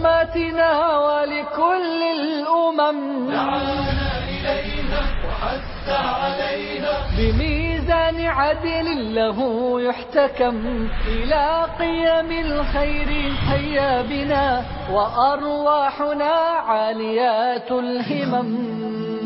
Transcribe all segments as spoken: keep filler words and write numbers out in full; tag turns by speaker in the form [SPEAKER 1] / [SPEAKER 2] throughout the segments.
[SPEAKER 1] لأمتنا ولكل الأمم،
[SPEAKER 2] دعانا إليها وحث عليها
[SPEAKER 1] بميزان عدل له يحتكم، إلى قيم الخير هيا بنا وأرواحنا عاليات الهمم.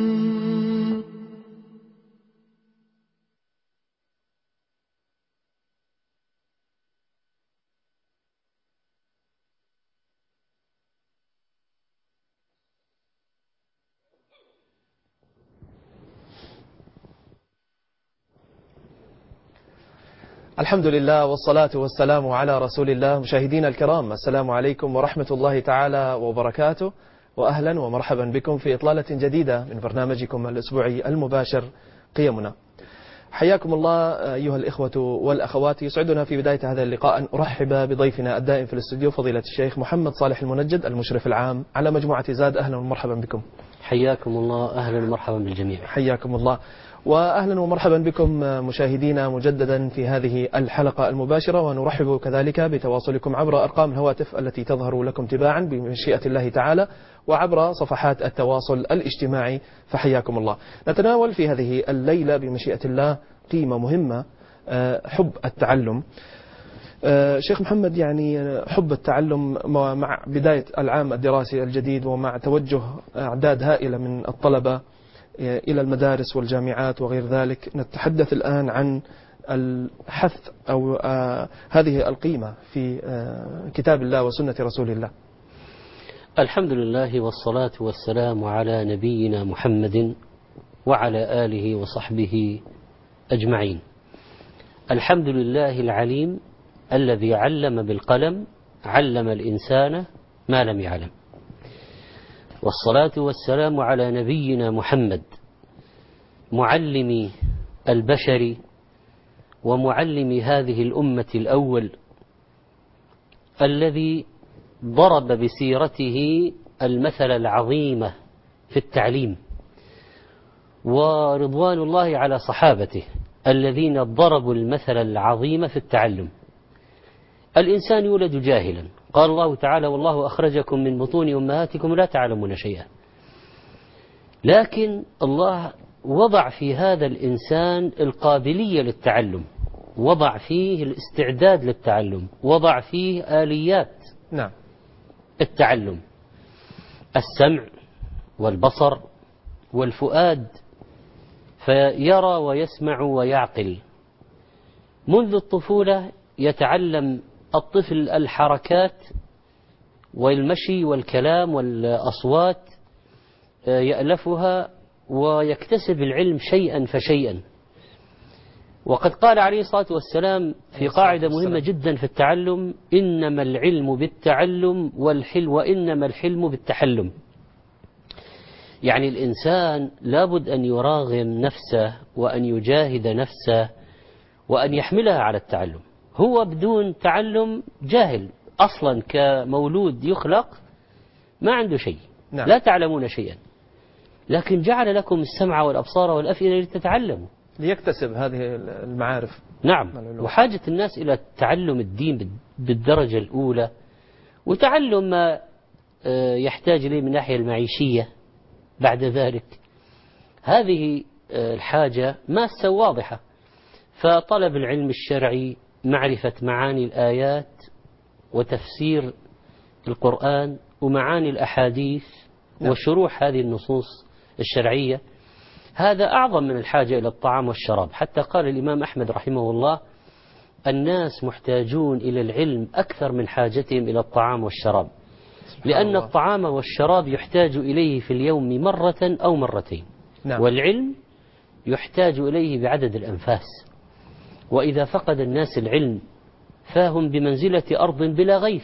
[SPEAKER 3] الحمد لله والصلاة والسلام على رسول الله. مشاهدينا الكرام، السلام عليكم ورحمة الله تعالى وبركاته، وأهلا ومرحبا بكم في إطلالة جديدة من برنامجكم الأسبوعي المباشر قيمنا. حياكم الله أيها الإخوة والأخوات. يسعدنا في بداية هذا اللقاء أن أرحب بضيفنا الدائم في الاستوديو فضيلة الشيخ محمد صالح المنجد، المشرف العام على مجموعة زاد. أهلا ومرحبا بكم.
[SPEAKER 4] حياكم الله، أهلا ومرحبا بالجميع.
[SPEAKER 3] حياكم الله وأهلا ومرحبا بكم مشاهدينا مجددا في هذه الحلقة المباشرة، ونرحب كذلك بتواصلكم عبر أرقام الهواتف التي تظهر لكم تباعا بمشيئة الله تعالى، وعبر صفحات التواصل الاجتماعي، فحياكم الله. نتناول في هذه الليلة بمشيئة الله قيمة مهمة، حب التعلم. شيخ محمد، يعني حب التعلم مع بداية العام الدراسي الجديد ومع توجه أعداد هائلة من الطلبة إلى المدارس والجامعات وغير ذلك، نتحدث الآن عن الحث أو آه هذه القيمة في آه كتاب الله وسنة رسول الله.
[SPEAKER 4] الحمد لله والصلاة والسلام على نبينا محمد وعلى آله وصحبه أجمعين. الحمد لله العليم الذي علم بالقلم، علم الإنسان ما لم يعلم، والصلاة والسلام على نبينا محمد معلم البشر ومعلم هذه الأمة الأول، الذي ضرب بسيرته المثل العظيم في التعليم، ورضوان الله على صحابته الذين ضربوا المثل العظيم في التعلم. الإنسان يولد جاهلا، قال الله تعالى: والله أخرجكم من بطون أمهاتكم لا تعلمون شيئا. لكن الله وضع في هذا الإنسان القابلية للتعلم، وضع فيه الاستعداد للتعلم، وضع فيه آليات
[SPEAKER 3] نعم
[SPEAKER 4] التعلم: السمع والبصر والفؤاد، فيرى ويسمع ويعقل. منذ الطفولة يتعلم الطفل الحركات والمشي والكلام والأصوات، يألفها ويكتسب العلم شيئا فشيئا. وقد قال عليه الصلاة والسلام في قاعدة مهمة جدا في التعلم: إنما العلم بالتعلم والحلم وإنما الحلم بالتحلم. يعني الإنسان لابد أن يراغم نفسه وأن يجاهد نفسه وأن يحملها على التعلم. هو بدون تعلم جاهل أصلا، كمولود يخلق ما عنده شيء.
[SPEAKER 3] نعم.
[SPEAKER 4] لا تعلمون شيئا، لكن جعل لكم السمع والأبصار والأفئدة لتتعلموا،
[SPEAKER 3] ليكتسب هذه المعارف.
[SPEAKER 4] نعم. وحاجة الناس إلى تعلم الدين بالدرجة الأولى، وتعلم ما يحتاج إليه من الناحية المعيشية بعد ذلك. هذه الحاجة ماسة واضحة. فطلب العلم الشرعي، معرفة معاني الآيات وتفسير القرآن ومعاني الأحاديث وشروح هذه النصوص الشرعية، هذا أعظم من الحاجة إلى الطعام والشراب. حتى قال الإمام أحمد رحمه الله: الناس محتاجون إلى العلم أكثر من حاجتهم إلى الطعام والشراب، لأن الطعام والشراب يحتاج إليه في اليوم مرة أو مرتين.
[SPEAKER 3] نعم.
[SPEAKER 4] والعلم يحتاج إليه بعدد الأنفاس. وإذا فقد الناس العلم فهم بمنزلة أرض بلا غيث.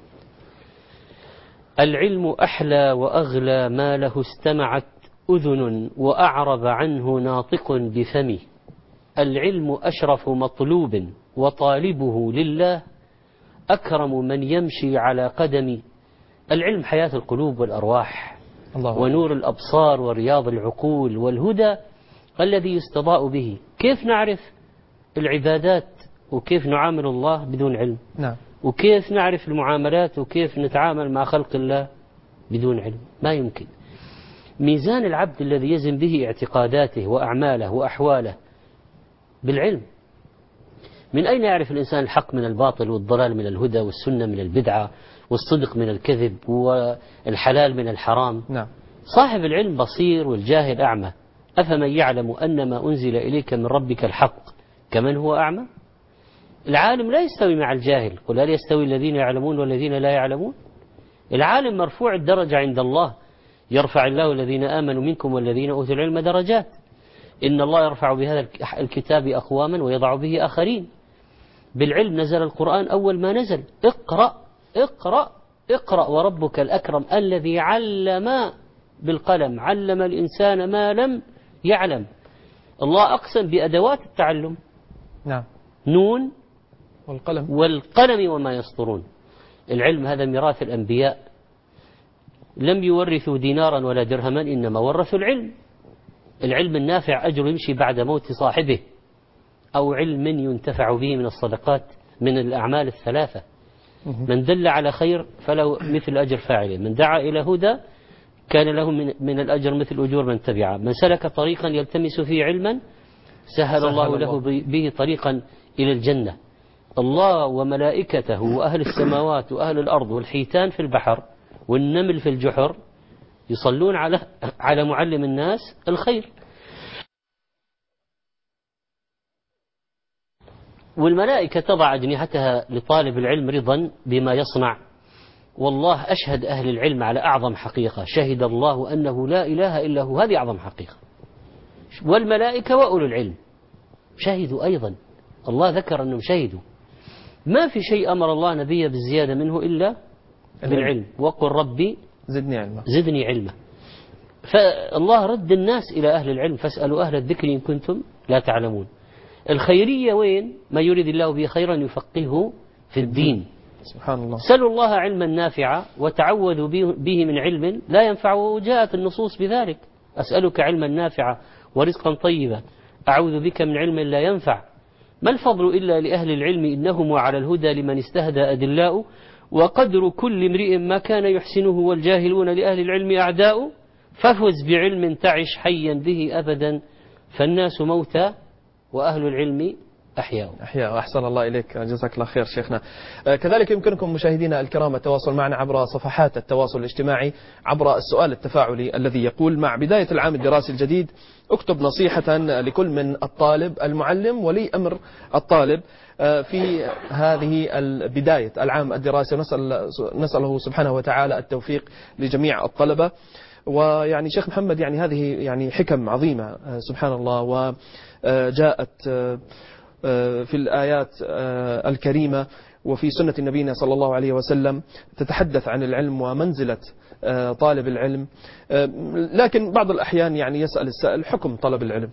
[SPEAKER 4] العلم أحلى وأغلى ما له استمعت أذن وأعرب عنه ناطق بفمه. العلم أشرف مطلوب وطالبه لله أكرم من يمشي على قدمي. العلم حياة القلوب والأرواح،
[SPEAKER 3] الله
[SPEAKER 4] ونور الأبصار ورياض العقول والهدى الذي يستضاء به. كيف نعرف العبادات وكيف نعامل الله بدون علم؟
[SPEAKER 3] نعم.
[SPEAKER 4] وكيف نعرف المعاملات وكيف نتعامل مع خلق الله بدون علم؟ ما يمكن. ميزان العبد الذي يزن به اعتقاداته وأعماله وأحواله بالعلم. من أين يعرف الإنسان الحق من الباطل والضلال من الهدى والسنة من البدعة والصدق من الكذب والحلال من الحرام؟
[SPEAKER 3] نعم.
[SPEAKER 4] صاحب العلم بصير والجاهل أعمى. أفمن يعلم أن ما أنزل إليك من ربك الحق كمن هو أعمى؟ العالم لا يستوي مع الجاهل. قل هل يستوي الذين يعلمون والذين لا يعلمون؟ العالم مرفوع الدرجة عند الله، يرفع الله الذين آمنوا منكم والذين أوتوا العلم درجات. إن الله يرفع بهذا الكتاب أقواما ويضع به آخرين. بالعلم نزل القرآن أول ما نزل. اقرأ اقرأ اقرأ وربك الأكرم الذي علم بالقلم علم الإنسان ما لم يعلم. الله أقسم بأدوات التعلم.
[SPEAKER 3] نعم.
[SPEAKER 4] نون
[SPEAKER 3] والقلم
[SPEAKER 4] والقلم وما يسطرون. العلم هذا ميراث الأنبياء، لم يورثوا دينارا ولا درهما إنما ورثوا العلم. العلم النافع أجر يمشي بعد موت صاحبه، أو علم ينتفع به من الصدقات من الأعمال الثلاثة. من دل على خير فله مثل أجر فاعله، من دعا إلى هدى كان له من, من الأجر مثل أجور من تبعه، من سلك طريقا يلتمس فيه علما سهل, سهل الله له به طريقا إلى الجنة. الله وملائكته وأهل السماوات وأهل الأرض والحيتان في البحر والنمل في الجحر يصلون على على معلم الناس الخير. والملائكة تضع أجنحتها لطالب العلم رضا بما يصنع. والله أشهد أهل العلم على أعظم حقيقة، شهد الله أنه لا إله إلا هو، هذه أعظم حقيقة. والملائكة وأولو العلم شهدوا أيضا، الله ذكر أنهم شهدوا. ما في شيء أمر الله نبيه بالزيادة منه إلا بالعلم. وقل ربي
[SPEAKER 3] زدني علما
[SPEAKER 4] زدني علما. فالله رد الناس إلى أهل العلم، فاسألوا أهل الذكر إن كنتم لا تعلمون. الخيرية وين؟ ما يريد الله به خيرا يفقهه في الدين.
[SPEAKER 3] سبحان الله.
[SPEAKER 4] سلوا الله علما نافعا وتعوذوا به من علم لا ينفع، وجاءت النصوص بذلك. أسألك علما نافعا ورزقا طيبا أعوذ بك من علم لا ينفع. ما الفضل إلا لأهل العلم إنهم وعلى الهدى لمن استهدى أدلاء، وقدر كل امرئ ما كان يحسنه والجاهلون لأهل العلم أعداء. فافز بعلم تعش حيا به أبدا فالناس موتى وأهل العلم أحياء.
[SPEAKER 3] أحياء. أحسن الله إليك، جزاك الله خير شيخنا. كذلك يمكنكم مشاهدينا الكرام التواصل معنا عبر صفحات التواصل الاجتماعي عبر السؤال التفاعلي الذي يقول: مع بداية العام الدراسي الجديد اكتب نصيحة لكل من الطالب المعلم ولي أمر الطالب في هذه بداية العام الدراسي. نسأل نسأله سبحانه وتعالى التوفيق لجميع الطلبة. ويعني شيخ محمد، يعني هذه يعني حكم عظيمة سبحان الله، وجاءت في الآيات الكريمة وفي سنة نبينا صلى الله عليه وسلم تتحدث عن العلم ومنزلة طالب العلم. لكن بعض الأحيان يعني يسأل السائل: حكم طلب العلم؟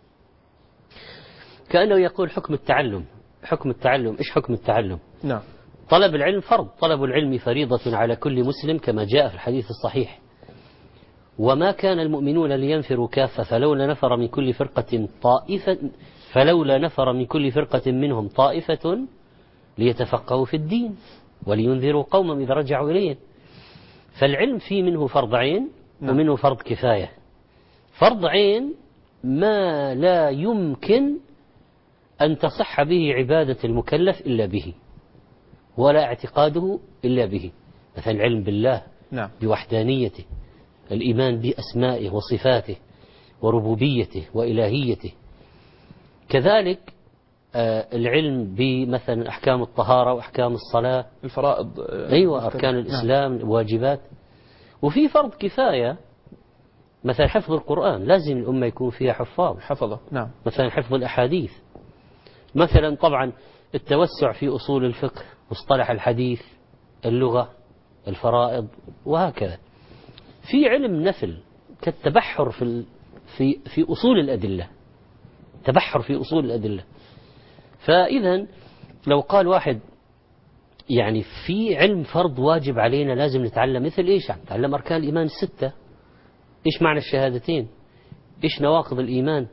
[SPEAKER 4] كأنه يقول حكم التعلم. حكم التعلم، إيش حكم التعلم؟
[SPEAKER 3] نعم.
[SPEAKER 4] طلب العلم فرض، طلب العلم فريضة على كل مسلم كما جاء في الحديث الصحيح: وما كان المؤمنون لينفروا كافة فلولا نفر من كل فرقة طائفة فلولا نفر من كل فرقة منهم طائفة ليتفقهوا في الدين ولينذروا قوما إذا رجعوا إليهم. فالعلم فيه منه فرض عين ومنه فرض كفاية. فرض عين ما لا يمكن أن تصح به عبادة المكلف إلا به، ولا اعتقاده إلا به، مثل العلم بالله
[SPEAKER 3] نعم.
[SPEAKER 4] بوحدانيته، الإيمان بأسمائه وصفاته وربوبيته وإلهيته. كذلك العلم بمثلا أحكام الطهارة وأحكام الصلاة،
[SPEAKER 3] الفرائض،
[SPEAKER 4] أيوة، أركان الإسلام، الواجبات. وفي فرض كفاية مثلا حفظ القرآن، لازم الأمة يكون فيها حفاظ
[SPEAKER 3] حفظه. نعم.
[SPEAKER 4] مثلا حفظ الأحاديث، مثلا طبعا التوسع في أصول الفقه، مصطلح الحديث، اللغة، الفرائض، وهكذا. في علم نفل كالتبحر في في في أصول الأدلة، تبحر في أصول الأدلة. فإذا لو قال واحد يعني في علم فرض واجب علينا لازم نتعلم، مثل إيش؟ نتعلم أركان الإيمان الستة، إيش معنى الشهادتين، إيش نواقض الإيمان،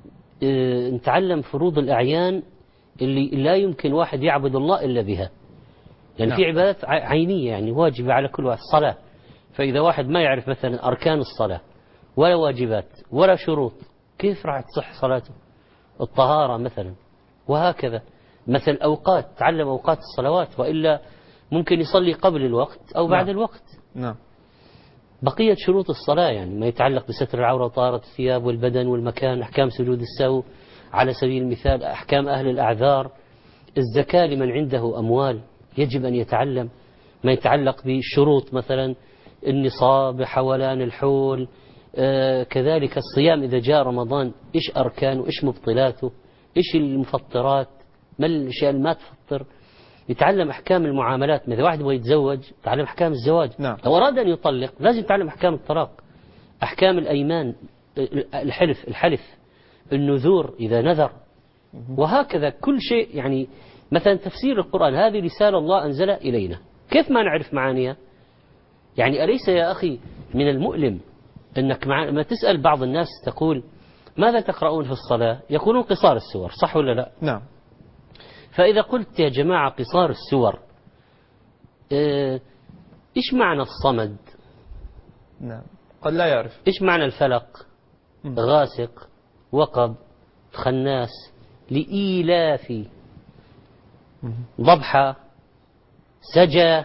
[SPEAKER 4] اه نتعلم فروض الأعيان اللي لا يمكن واحد يعبد الله إلا بها، يعني
[SPEAKER 3] نعم.
[SPEAKER 4] في عبادات عينية يعني واجبة على كل واحد. الصلاة، فإذا واحد ما يعرف مثلا أركان الصلاة ولا واجبات ولا شروط، كيف راح تصح صلاته؟ الطهارة مثلا، وهكذا. مثل الأوقات، تعلم أوقات الصلوات، وإلا ممكن يصلي قبل الوقت أو بعد
[SPEAKER 3] نعم.
[SPEAKER 4] الوقت.
[SPEAKER 3] نعم.
[SPEAKER 4] بقية شروط الصلاة يعني ما يتعلق بستر العورة وطهارة الثياب والبدن والمكان، أحكام سجود السهو على سبيل المثال، أحكام أهل الأعذار، الزكاة لمن عنده أموال يجب أن يتعلم، ما يتعلق بشروط مثلا النصاب، حولان الحول، آه كذلك الصيام إذا جاء رمضان إيش أركانه، إيش مبطلاته، إيش المفطرات، ما الأشياء اللي ما تفطر. يتعلم أحكام المعاملات، مثل واحد يبغى يتزوج يتعلم أحكام الزواج.
[SPEAKER 3] نعم.
[SPEAKER 4] لو أراد أن يطلق لازم يتعلم أحكام الطلاق، أحكام الأيمان، الحلف الحلف النذور إذا نذر، وهكذا كل شيء. يعني مثلا تفسير القرآن، هذه رسالة الله أنزلها إلينا، كيف ما نعرف معانيها؟ يعني أليس يا أخي من المؤلم أنك مع... ما تسأل بعض الناس تقول ماذا تقرؤون في الصلاة؟ يقولون قصار السور، صح ولا لا؟
[SPEAKER 3] نعم.
[SPEAKER 4] فإذا قلت يا جماعة قصار السور، اه إيش معنى الصمد؟
[SPEAKER 3] نعم. قد لا يعرف.
[SPEAKER 4] إيش معنى الفلق؟
[SPEAKER 3] م.
[SPEAKER 4] غاسق، وقب، خناس، لإيلاف، ضبحة، سجى،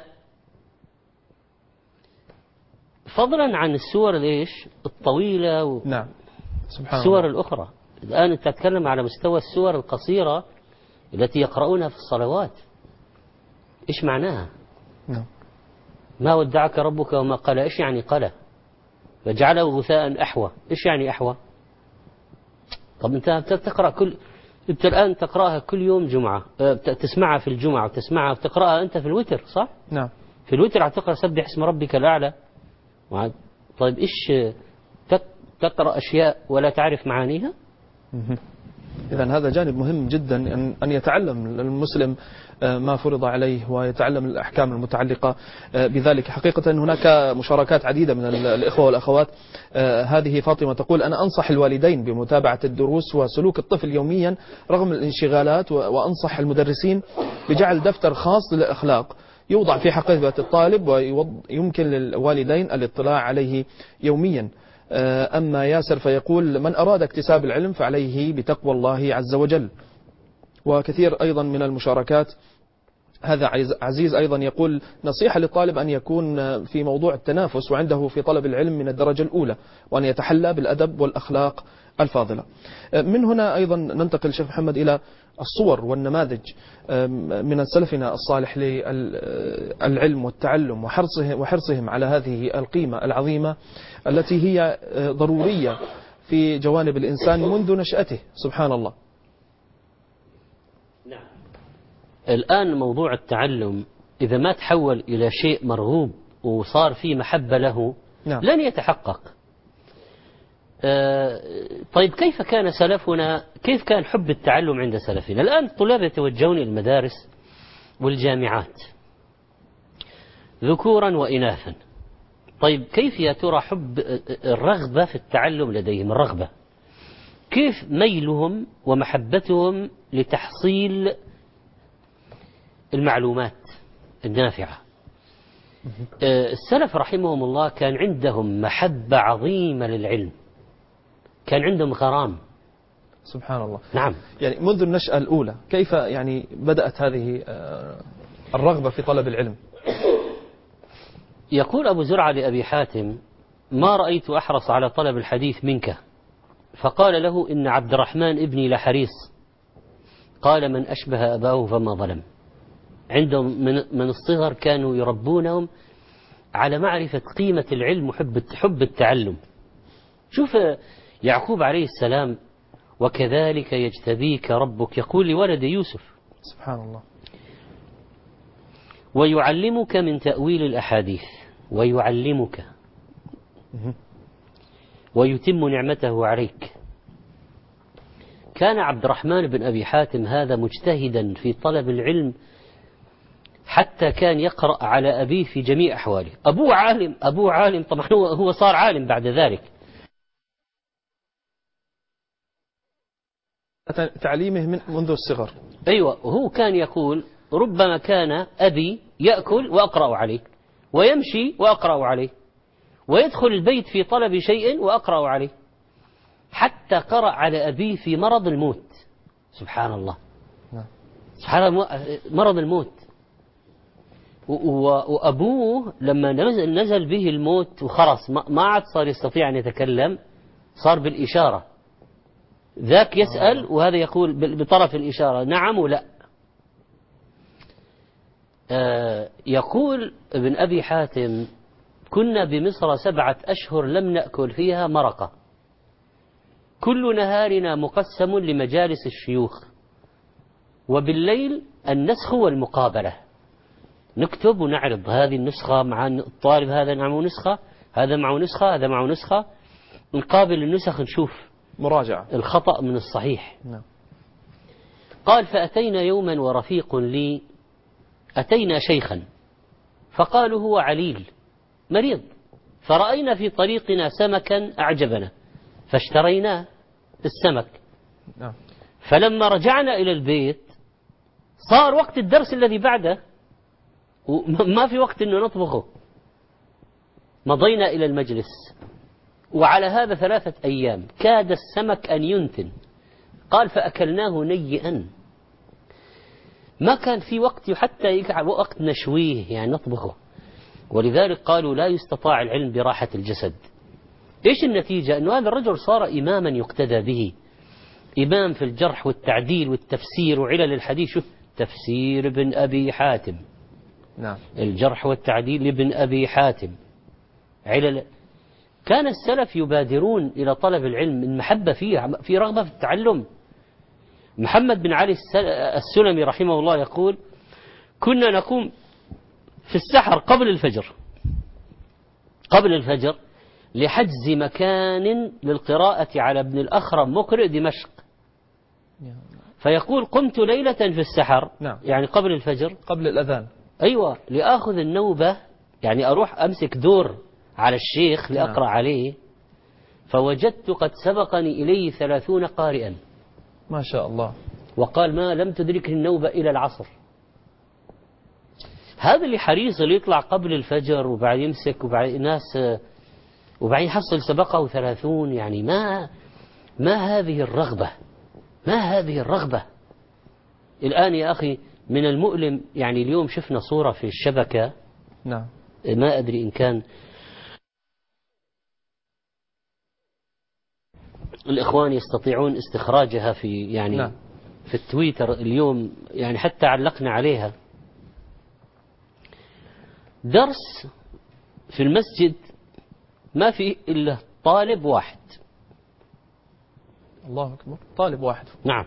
[SPEAKER 4] فضلا عن السور ليش الطويلة و...
[SPEAKER 3] نعم. سبحان
[SPEAKER 4] السور
[SPEAKER 3] الله.
[SPEAKER 4] الأخرى. الآن أنت تتكلم على مستوى السور القصيرة التي يقرؤونها في الصلوات، إيش معناها؟
[SPEAKER 3] نعم.
[SPEAKER 4] ما ودعك ربك وما قال، إيش يعني قال؟ فجعله غثاء أحوى، إيش يعني أحوى؟ طب أنت تقرأ كل أنت الآن تقرأها كل يوم جمعة، تسمعها في الجمعة وتسمعها وتقرأها أنت في الوتر، صح؟
[SPEAKER 3] نعم.
[SPEAKER 4] في الوتر هتقرأ سبح اسم ربك الأعلى. طيب إيش تقرأ أشياء ولا تعرف معانيها؟
[SPEAKER 3] إذن هذا جانب مهم جدا أن يتعلم المسلم ما فرض عليه ويتعلم الأحكام المتعلقة بذلك. حقيقة هناك مشاركات عديدة من الإخوة والأخوات. هذه فاطمة تقول أنا أنصح الوالدين بمتابعة الدروس وسلوك الطفل يوميا رغم الانشغالات، وأنصح المدرسين بجعل دفتر خاص للأخلاق يوضع في حقيبة الطالب ويمكن للوالدين الاطلاع عليه يوميا. أما ياسر فيقول من أراد اكتساب العلم فعليه بتقوى الله عز وجل. وكثير أيضا من المشاركات. هذا عزيز أيضا يقول نصيحة للطالب أن يكون في موضوع التنافس وعنده في طلب العلم من الدرجة الأولى، وأن يتحلى بالأدب والأخلاق الفاضلة. من هنا أيضا ننتقل شيخ محمد إلى الصور والنماذج من سلفنا الصالح للعلم والتعلم وحرصهم, وحرصهم على هذه القيمة العظيمة التي هي ضرورية في جوانب الإنسان منذ نشأته. سبحان الله.
[SPEAKER 4] نعم. الآن موضوع التعلم إذا ما تحول إلى شيء مرغوب وصار فيه محبة له،
[SPEAKER 3] نعم.
[SPEAKER 4] لن يتحقق. آه طيب كيف كان سلفنا، كيف كان حب التعلم عند سلفنا؟ الآن الطلاب يتوجهون إلى المدارس والجامعات ذكورا وإناثا. طيب كيف يا ترى حب الرغبة في التعلم لديهم، الرغبة كيف ميلهم ومحبتهم لتحصيل المعلومات النافعة؟ السلف رحمهم الله كان عندهم محبة عظيمة للعلم، كان عندهم غرام.
[SPEAKER 3] سبحان الله.
[SPEAKER 4] نعم.
[SPEAKER 3] يعني منذ النشأة الأولى كيف يعني بدأت هذه الرغبة في طلب العلم؟
[SPEAKER 4] يقول أبو زرعة لأبي حاتم ما رأيت أحرص على طلب الحديث منك، فقال له إن عبد الرحمن ابني لحريص. قال من أشبه أباه فما ظلم. عندهم من, من الصغر كانوا يربونهم على معرفة قيمة العلم وحب حب التعلم. شوف يعقوب عليه السلام وكذلك يجتبيك ربك، يقول لولد يوسف
[SPEAKER 3] سبحان الله
[SPEAKER 4] ويعلمك من تأويل الأحاديث ويعلمك ويتم نعمته عليك. كان عبد الرحمن بن أبي حاتم هذا مجتهدا في طلب العلم حتى كان يقرأ على أبيه في جميع أحواله. أبوه عالم، أبوه عالم طبعا، هو هو صار عالم بعد ذلك.
[SPEAKER 3] تعليمه من منذ الصغر.
[SPEAKER 4] أيوة. وهو كان يقول ربما كان أبي يأكل وأقرأ عليه، ويمشي وأقرأ عليه، ويدخل البيت في طلب شيء وأقرأ عليه، حتى قرأ على أبيه في مرض الموت. سبحان الله، سبحان الله، مرض الموت. وأبوه لما نزل به الموت وخلص ما عاد صار يستطيع أن يتكلم، صار بالإشارة، ذاك يسأل وهذا يقول بطرف الإشارة نعم ولا. آه يقول ابن أبي حاتم: كنا بمصر سبعة أشهر لم نأكل فيها مرقة، كل نهارنا مقسم لمجالس الشيوخ، وبالليل النسخ والمقابلة، نكتب ونعرض هذه النسخة مع الطالب، هذا معه نسخة، هذا معه نسخة، هذا معه نسخة، نقابل النسخ نشوف
[SPEAKER 3] مراجعة
[SPEAKER 4] الخطأ من الصحيح.
[SPEAKER 3] نعم.
[SPEAKER 4] قال: فأتينا يوما ورفيق لي، أتينا شيخا فقالوا هو عليل مريض، فرأينا في طريقنا سمكا أعجبنا فاشتريناه السمك.
[SPEAKER 3] نعم.
[SPEAKER 4] فلما رجعنا إلى البيت صار وقت الدرس الذي بعده وما في وقت أنه نطبخه، مضينا إلى المجلس، وعلى هذا ثلاثة أيام كاد السمك أن ينتن. قال: فأكلناه نيئا، ما كان في وقت حتى يقع وقت نشويه يعني نطبخه. ولذلك قالوا لا يستطاع العلم براحة الجسد. إيش النتيجة؟ أنه هذا الرجل صار إماما يقتدى به، إمام في الجرح والتعديل والتفسير وعلل الحديث. شوف تفسير ابن أبي حاتم،
[SPEAKER 3] نعم،
[SPEAKER 4] الجرح والتعديل لابن أبي حاتم، علل. كان السلف يبادرون إلى طلب العلم من محبة فيه، في رغبة في التعلم. محمد بن علي السلمي رحمه الله يقول: كنا نقوم في السحر قبل الفجر قبل الفجر لحجز مكان للقراءة على ابن الأخرم مقرئ دمشق. فيقول: قمت ليلة في السحر،
[SPEAKER 3] نعم،
[SPEAKER 4] يعني قبل الفجر،
[SPEAKER 3] قبل الأذان،
[SPEAKER 4] أيوة، لآخذ النوبة، يعني أروح أمسك دور على الشيخ لأقرأ
[SPEAKER 3] نعم.
[SPEAKER 4] عليه. فوجدت قد سبقني إليه ثلاثون قارئا،
[SPEAKER 3] ما شاء الله.
[SPEAKER 4] وقال: ما لم تدركه النوبة إلى العصر. هذا اللي حريص اللي يطلع قبل الفجر وبعد يمسك وبعد ناس وبعد يحصل سبقه ثلاثون. يعني ما ما هذه الرغبة، ما هذه الرغبة. الآن يا أخي من المؤلم، يعني اليوم شفنا صورة في الشبكة،
[SPEAKER 3] نعم،
[SPEAKER 4] ما أدري إن كان الإخوان يستطيعون استخراجها في يعني
[SPEAKER 3] نعم.
[SPEAKER 4] في التويتر اليوم، يعني حتى علقنا عليها. درس في المسجد ما في إلا طالب واحد.
[SPEAKER 3] الله أكبر، طالب واحد.
[SPEAKER 4] نعم.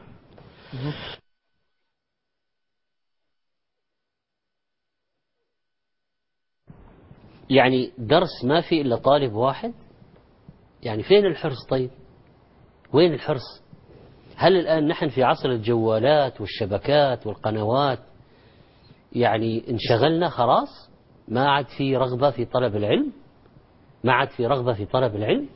[SPEAKER 4] يعني درس ما في إلا طالب واحد. يعني فين الحرص؟ طيب وين الحرص؟ هل الآن نحن في عصر الجوالات والشبكات والقنوات يعني انشغلنا خلاص، ما عاد في رغبة في طلب العلم، ما عاد في رغبة في طلب العلم.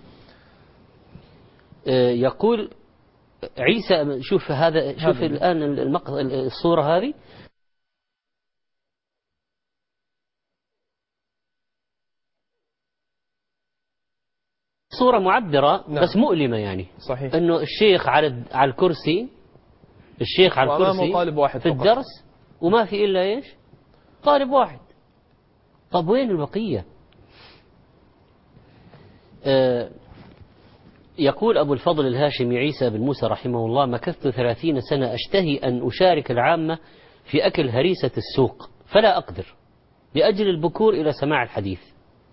[SPEAKER 4] آه يقول عيسى، شوف هذا، شوف هذا الآن المق... الصورة هذه، صورة معبرة. نعم. بس مؤلمة يعني.
[SPEAKER 3] صحيح.
[SPEAKER 4] انه الشيخ على على الكرسي، الشيخ على الكرسي
[SPEAKER 3] طالب واحد
[SPEAKER 4] في
[SPEAKER 3] فقط.
[SPEAKER 4] الدرس، وما في إلا إيش؟ طالب واحد. طب وين البقية؟ آه يقول أبو الفضل الهاشمي عيسى بن موسى رحمه الله: مكثت ثلاثين سنة أشتهي أن أشارك العامة في أكل هريسة السوق، فلا أقدر لأجل البكور إلى سماع الحديث.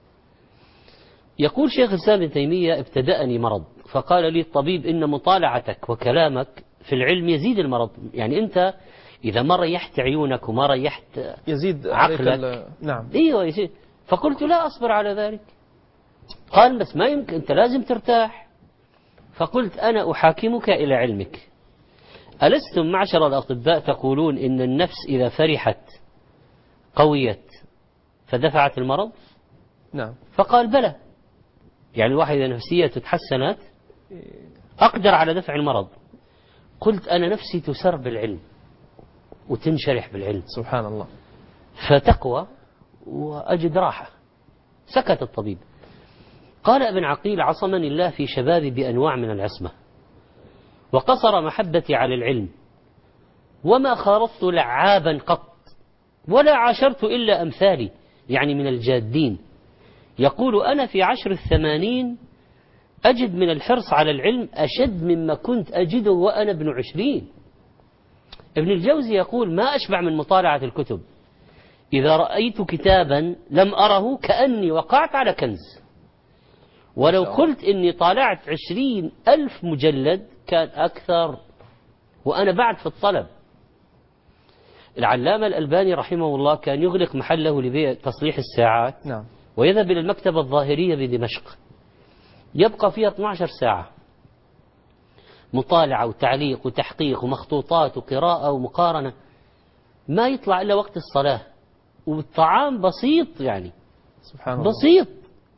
[SPEAKER 4] يقول شيخ الإسلام ابن تيمية: ابتدأني مرض، فقال لي الطبيب: إن مطالعتك وكلامك في العلم يزيد المرض. يعني أنت إذا ما ريحت عيونك وما ريحت
[SPEAKER 3] يزيد
[SPEAKER 4] عقلك.
[SPEAKER 3] نعم.
[SPEAKER 4] إيوه يزيد. فقلت: لا أصبر على ذلك. قال: بس ما يمكن، أنت لازم ترتاح. فقلت: أنا أحاكمك إلى علمك. ألستم معشر الأطباء تقولون إن النفس إذا فرحت قويت فدفعت المرض؟
[SPEAKER 3] نعم.
[SPEAKER 4] فقال: بلى. يعني الواحد إذا نفسيته تحسنت أقدر على دفع المرض. قلت: أنا نفسي تسر بالعلم، وتنشرح بالعلم.
[SPEAKER 3] سبحان الله.
[SPEAKER 4] فتقوى وأجد راحة. سكت الطبيب. قال ابن عقيل: عصمني الله في شبابي بأنواع من العصمة، وقصر محبتي على العلم، وما خالطت لعابا قط، ولا عاشرت إلا أمثالي، يعني من الجادين. يقول: أنا في عشر الثمانين أجد من الحرص على العلم أشد مما كنت أجده وأنا ابن عشرين. ابن الجوزي يقول: ما أشبع من مطالعة الكتب، إذا رأيت كتابا لم أره كأني وقعت على كنز، ولو قلت إني طالعت عشرين ألف مجلد كان أكثر، وأنا بعد في الطلب. العلامة الألباني رحمه الله كان يغلق محله لبيع تصليح الساعات،
[SPEAKER 3] نعم.
[SPEAKER 4] ويذهب إلى المكتبة الظاهرية بدمشق، يبقى فيها اثنتي عشرة ساعة مطالعة وتعليق وتحقيق ومخطوطات وقراءة ومقارنة، ما يطلع إلا وقت الصلاة، والطعام بسيط، يعني
[SPEAKER 3] سبحان الله.
[SPEAKER 4] بسيط،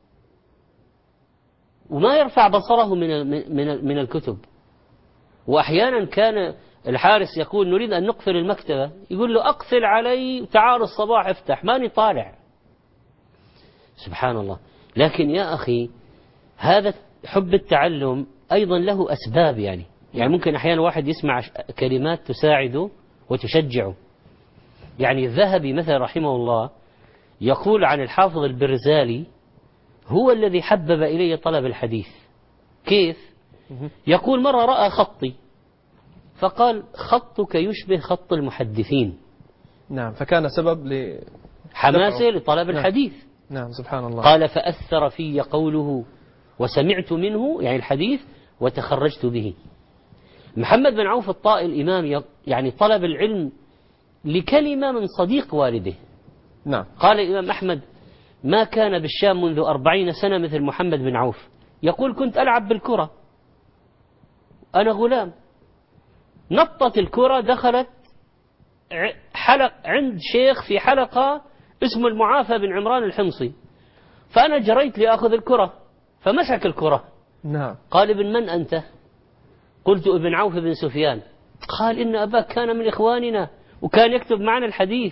[SPEAKER 4] وما يرفع بصره من من من الكتب. وأحيانا كان الحارس يقول: نريد أن نقفل المكتبة، يقول له: أقفل علي، تعال الصباح افتح، ماني طالع. سبحان الله. لكن يا أخي، هذا حب التعلم أيضا له أسباب، يعني يعني ممكن أحيانا واحد يسمع كلمات تساعده وتشجعه. يعني الذهبي مثلا رحمه الله يقول عن الحافظ البرزالي: هو الذي حبب إلي طلب الحديث. كيف؟ يقول: مرة رأى خطي فقال: خطك يشبه خط المحدثين.
[SPEAKER 3] نعم. فكان سبب ل
[SPEAKER 4] حماسه لطلب الحديث.
[SPEAKER 3] نعم. سبحان الله.
[SPEAKER 4] قال: فأثر في قوله وسمعت منه، يعني الحديث، وتخرجت به. محمد بن عوف الطائي الإمام يعني طلب العلم لكلمة من صديق والده.
[SPEAKER 3] نعم.
[SPEAKER 4] قال الإمام أحمد: ما كان بالشام منذ أربعين سنة مثل محمد بن عوف. يقول: كنت ألعب بالكرة أنا غلام، نطت الكرة دخلت حلق عند شيخ في حلقة اسمه المعافى بن عمران الحمصي، فأنا جريت لأخذ الكرة فمسك الكرة.
[SPEAKER 3] نعم.
[SPEAKER 4] قال: ابن من أنت؟ قلت: ابن عوف بن سفيان. قال: إن أباك كان من إخواننا وكان يكتب معنا الحديث،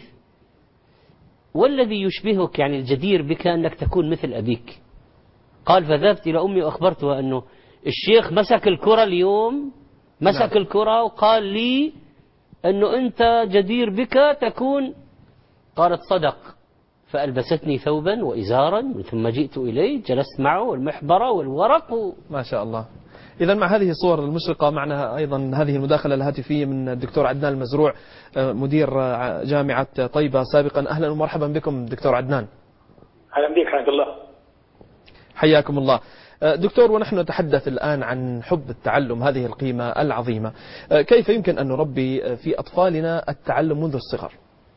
[SPEAKER 4] والذي يشبهك، يعني الجدير بك، أنك تكون مثل أبيك. قال: فذهبت إلى أمي وأخبرتها أنه الشيخ مسك الكرة اليوم، مسك نعم. الكرة وقال لي أنه أنت جدير بك تكون. قالت: صدق. فألبستني ثوبا وإزارا، ثم جئت إليه، جلست معه والمحبرة والورق و...
[SPEAKER 3] ما شاء الله. إذا مع هذه الصور المشرقة معنا أيضا هذه المداخلة الهاتفية من الدكتور عدنان المزروع، مدير جامعة طيبة سابقا. أهلا ومرحبا بكم دكتور عدنان.
[SPEAKER 5] أهلا بك، حياك الله.
[SPEAKER 3] حياكم الله دكتور. ونحن نتحدث الآن عن حب التعلم، هذه القيمة العظيمة، كيف يمكن أن نربي في أطفالنا التعلم منذ الصغر؟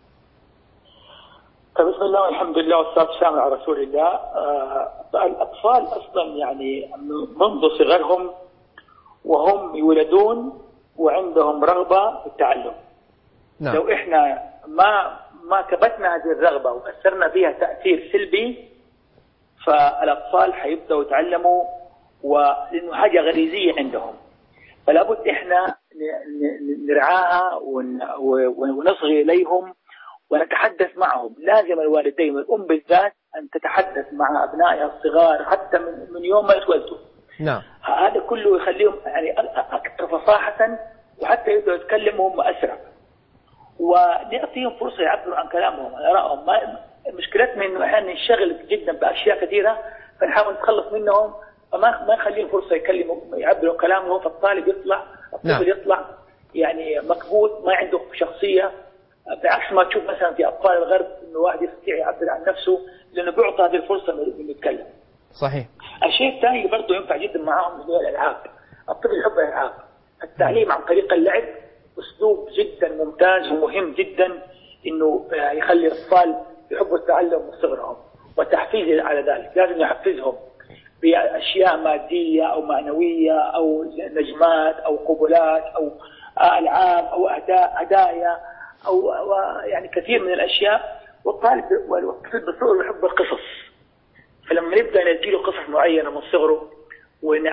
[SPEAKER 5] بسم الله والحمد لله والصلاة والسلام على رسول الله. الأطفال أصلا يعني منذ صغرهم وهم يولدون وعندهم رغبة في التعلم. نعم. لو إحنا ما ما كبتنا هذه الرغبة وأثرنا فيها تأثير سلبي، فالأطفال حيبدأوا يتعلموا، ولأنه حاجة غريزية عندهم، فلا بد إحنا نرعاها ونصغي إليهم ونتحدث معهم. لازم الوالدين والأم بالذات أن تتحدث مع أبنائها الصغار حتى من يوم ما يتولدوا.
[SPEAKER 3] نعم.
[SPEAKER 5] هذا كله يخليهم يعني أكثر فصاحة، وحتى يبدأوا يتكلموا هم أسرع، ونعطيهم فرصة يعبروا عن كلامهم عن آرائهم. مشكلتنا إنه أحيانا نشغل جدا بأشياء كثيرة فنحاول نتخلص منهم، فما ما نخليهم فرصة يكلموا يعبروا كلامهم، فالطالب يطلع الطفل نعم. يطلع يعني مكبوت، ما عنده شخصية، بعكس ما تشوف مثلا في أطفال الغرب إنه واحد يستطيع يعبر عن نفسه لأنه بيعطى هذه الفرصة إنه يتكلم.
[SPEAKER 3] صحيح.
[SPEAKER 5] الشيء الثاني برضه ينفع جدا معهم اللي هو الألعاب. الطفل يحب الألعاب. التعليم عن طريق اللعب أسلوب جدا ممتاز ومهم جدا، إنه يخلي الأطفال يحبوا التعلم من صغرهم، وتحفيز على ذلك. لازم يحفزهم بأشياء مادية أو معنوية أو نجمات أو قبلات أو ألعاب أو هدايا أو يعني كثير من الأشياء. والطالب والطفل بصغره يحب القصص، فلما نبدأ نديله قصص معينة من صغره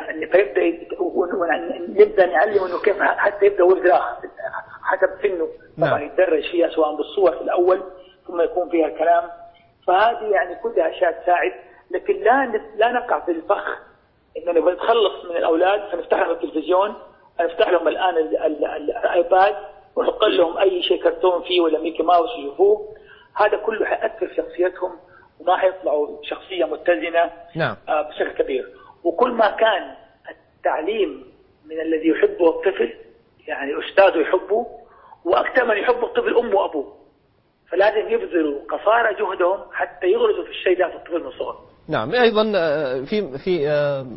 [SPEAKER 5] فيبدأ نبدأ نعلمه إنه كيف حتى يبدأ ويقرأ حسب سنه طبعا يتدرج فيها سواء بالصور في الأول ثم يكون فيها الكلام. فهذه يعني كلها أشياء تساعد، لكن لا لا نقع في الفخ إننا بنتخلص من الأولاد فنفتح لهم التلفزيون، نفتح لهم الآن الآيباد ونحط لهم أي شيء كرتون فيه ولا ميكي ماوس يشوفوه. هذا كله حيأثر في شخصيتهم وما حيطلعوا شخصية متزنة
[SPEAKER 3] نعم.
[SPEAKER 5] بشكل كبير. وكل ما كان التعليم من الذي يحبه الطفل، يعني أستاذه يحبه، وأكثر من يحب الطفل أمه وأبوه، فلازم يبذلوا قصارى جهدهم حتى يغرزوا في الشيء ده في الطفل من صغره.
[SPEAKER 3] نعم. أيضا في في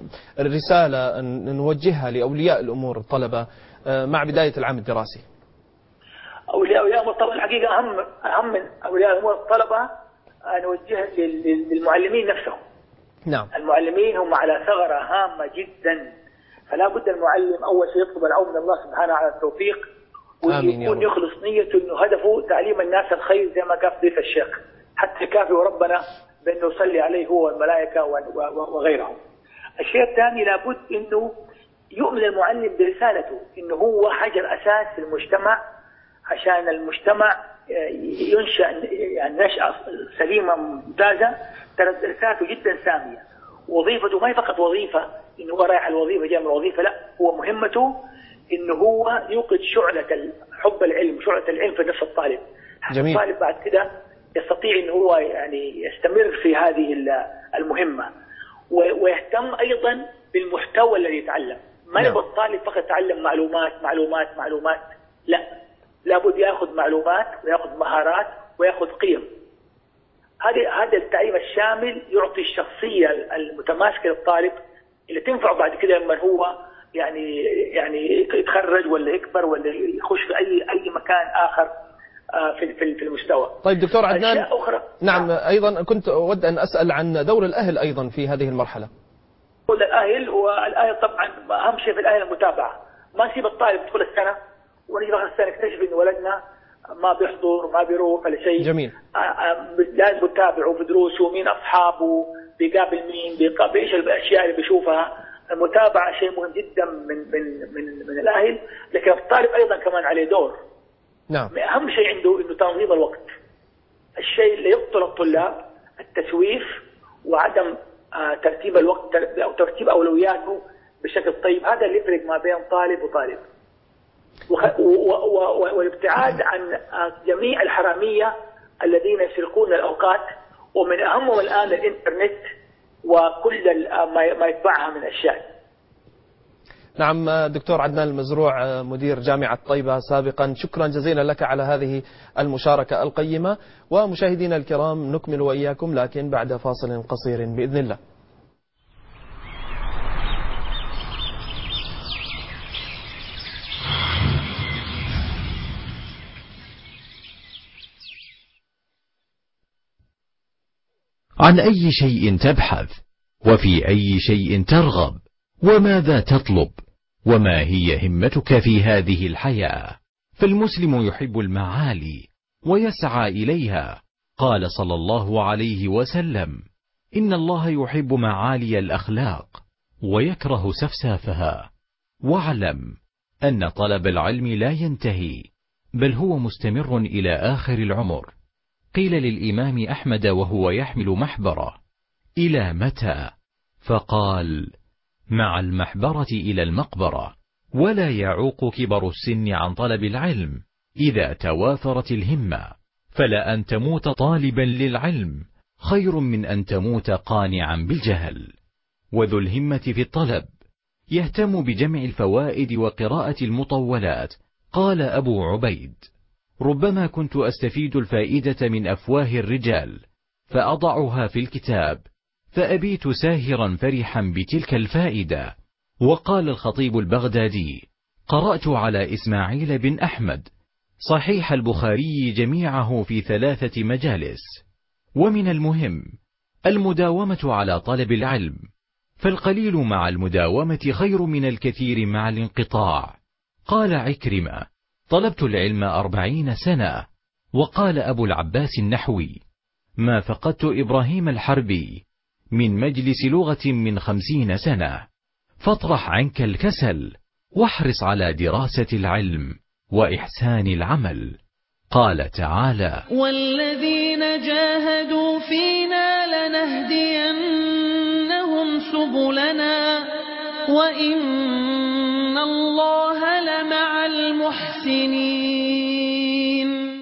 [SPEAKER 3] رسالة نوجهها لأولياء الأمور الطلبة مع بداية العام الدراسي.
[SPEAKER 5] أولياء الأمور طبعا الحقيقة أهم أهم من أولياء الأمور الطلبة نوجهها للمعلمين نفسهم.
[SPEAKER 3] نعم.
[SPEAKER 5] المعلمين هم على ثغرة هامة جدا، فلا بد المعلم أول شيء يطلب العون من الله سبحانه على التوفيق، ويكون يخلص نيته إنه هدفه تعليم الناس الخير زي ما قال ضيف الشيخ، حتى كافي وربنا بأنه يصلي عليه هو والملائكة وغيرهم. الشيء الثاني لابد إنه يؤمن المعلم برسالته، إنه هو حجر أساس في المجتمع، عشان المجتمع ينشأ يعني نشأة سليمة ممتازة. ترى رسالته جدا سامية، وظيفته ما هي فقط وظيفة إنه هو رايح الوظيفة جاي من الوظيفة، لا، هو مهمته إنه هو يوقد شعلة حب العلم، شعلة العلم في نفس الطالب.
[SPEAKER 3] جميل.
[SPEAKER 5] الطالب بعد كده يستطيع إنه هو يعني يستمر في هذه المهمة، ويهتم أيضا بالمحتوى الذي يتعلم. ما يبغى الطالب فقط يتعلم معلومات معلومات معلومات، لا، لابد يأخذ معلومات ويأخذ مهارات ويأخذ قيم. هذا هذا التعليم الشامل يعطي الشخصية المتماسكة للطالب اللي تنفع بعد كده لما هو يعني يعني يتخرج ولا يكبر ولا يخش في أي أي مكان آخر في في في المستوى.
[SPEAKER 3] طيب دكتور عدنان،
[SPEAKER 5] أخرى.
[SPEAKER 3] نعم، أيضا كنت أود أن أسأل عن دور الأهل أيضا في هذه المرحلة.
[SPEAKER 5] دور الأهل، والأهل طبعا أهم شيء في الأهل المتابعة. ما نسيب الطالب يدخل السنة ونجي آخر السنة نكتشف إن ولدنا ما بيحضر ما بيروح ولا شيء.
[SPEAKER 3] جميل.
[SPEAKER 5] لازم نتابعه في دروسه، مين أصحابه، بيقابل مين، بيقابل إيش الأشياء اللي بيشوفها. المتابعة شيء مهم جدا من من من من الأهل، لكن الطالب أيضا كمان عليه دور.
[SPEAKER 3] نعم.
[SPEAKER 5] أهم شيء عنده إنه تنظيم الوقت. الشيء اللي يقتل الطلاب التسويف وعدم ترتيب الوقت أو ترتيب أولوياته بشكل طيب. هذا اللي يفرق ما بين طالب وطالب. والابتعاد عن جميع الحرامية الذين يسرقون الأوقات، ومن أهمهم الآن الإنترنت وكل ما يتبعها من أشياء.
[SPEAKER 3] نعم. دكتور عدنان المزروع مدير جامعة طيبة سابقا، شكرا جزيلا لك على هذه المشاركة القيمة. ومشاهدينا الكرام نكمل وإياكم لكن بعد فاصل قصير بإذن الله.
[SPEAKER 6] عن أي شيء تبحث، وفي أي شيء ترغب، وماذا تطلب، وما هي همتك في هذه الحياة؟ فالمسلم يحب المعالي ويسعى إليها. قال صلى الله عليه وسلم: إن الله يحب معالي الأخلاق ويكره سفسافها. واعلم أن طلب العلم لا ينتهي، بل هو مستمر إلى آخر العمر. قيل للإمام أحمد وهو يحمل محبرة: إلى متى؟ فقال: مع المحبرة إلى المقبرة. ولا يعوق كبر السن عن طلب العلم إذا توافرت الهمة، فلا أن تموت طالبا للعلم خير من أن تموت قانعا بالجهل. وذو الهمة في الطلب يهتم بجمع الفوائد وقراءة المطولات. قال أبو عبيد: ربما كنت أستفيد الفائدة من أفواه الرجال فأضعها في الكتاب، فأبيت ساهرا فرحا بتلك الفائدة. وقال الخطيب البغدادي: قرأت على إسماعيل بن أحمد صحيح البخاري جميعه في ثلاثة مجالس. ومن المهم المداومة على طلب العلم، فالقليل مع المداومة خير من الكثير مع الانقطاع. قال عكرمة: طلبت العلم أربعين سنة. وقال أبو العباس النحوي: ما فقدت إبراهيم الحربي من مجلس لغة من خمسين سنة. فاطرح عنك الكسل واحرص على دراسة العلم وإحسان العمل. قال تعالى:
[SPEAKER 7] والذين جاهدوا فينا لنهدينهم سبلنا وإن الله لمع المحسنين.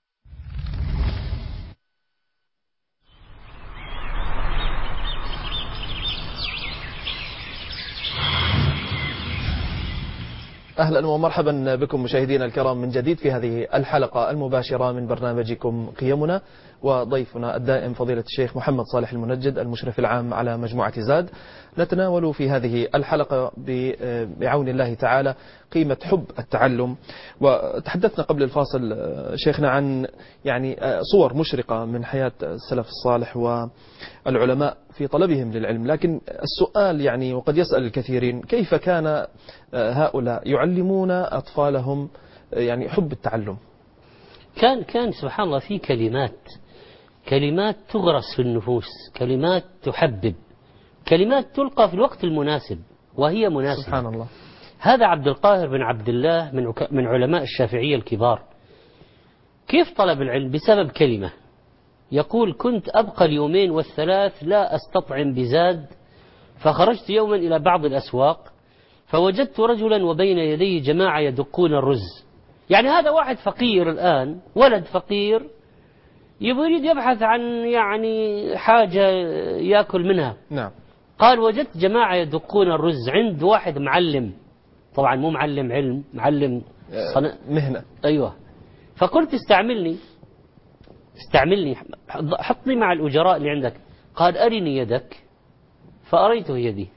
[SPEAKER 3] أهلا ومرحبا بكم مشاهدينا الكرام من جديد في هذه الحلقة المباشرة من برنامجكم قيمنا، وضيفنا الدائم فضيلة الشيخ محمد صالح المنجد المشرف العام على مجموعة زاد. نتناول في هذه الحلقة بعون الله تعالى قيمة حب التعلم، وتحدثنا قبل الفاصل شيخنا عن يعني صور مشرقة من حياة السلف الصالح والعلماء في طلبهم للعلم، لكن السؤال يعني وقد يسأل الكثيرين: كيف كان هؤلاء يعلمون أطفالهم يعني حب التعلم؟
[SPEAKER 4] كان كان سبحان الله في كلمات كلمات تغرس في النفوس، كلمات تحبب، كلمات تلقى في الوقت المناسب وهي مناسبة.
[SPEAKER 3] سبحان الله.
[SPEAKER 4] هذا عبد القاهر بن عبد الله من من علماء الشافعية الكبار. كيف طلب العلم؟ بسبب كلمة. يقول: كنت أبقى اليومين والثلاث لا أستطعم بزاد، فخرجت يوما إلى بعض الأسواق فوجدت رجلا وبين يديه جماعة يدقون الرز. يعني هذا واحد فقير الآن، ولد فقير يريد يبحث عن يعني حاجة يأكل منها.
[SPEAKER 3] نعم.
[SPEAKER 4] قال: وجدت جماعة يدقون الرز عند واحد معلم، طبعا مو معلم علم، معلم صنع
[SPEAKER 3] مهنة.
[SPEAKER 4] أيوة. فقلت: استعملني استعملني حطني مع الأجراء اللي عندك. قال: أرني يدك. فأريته يدي.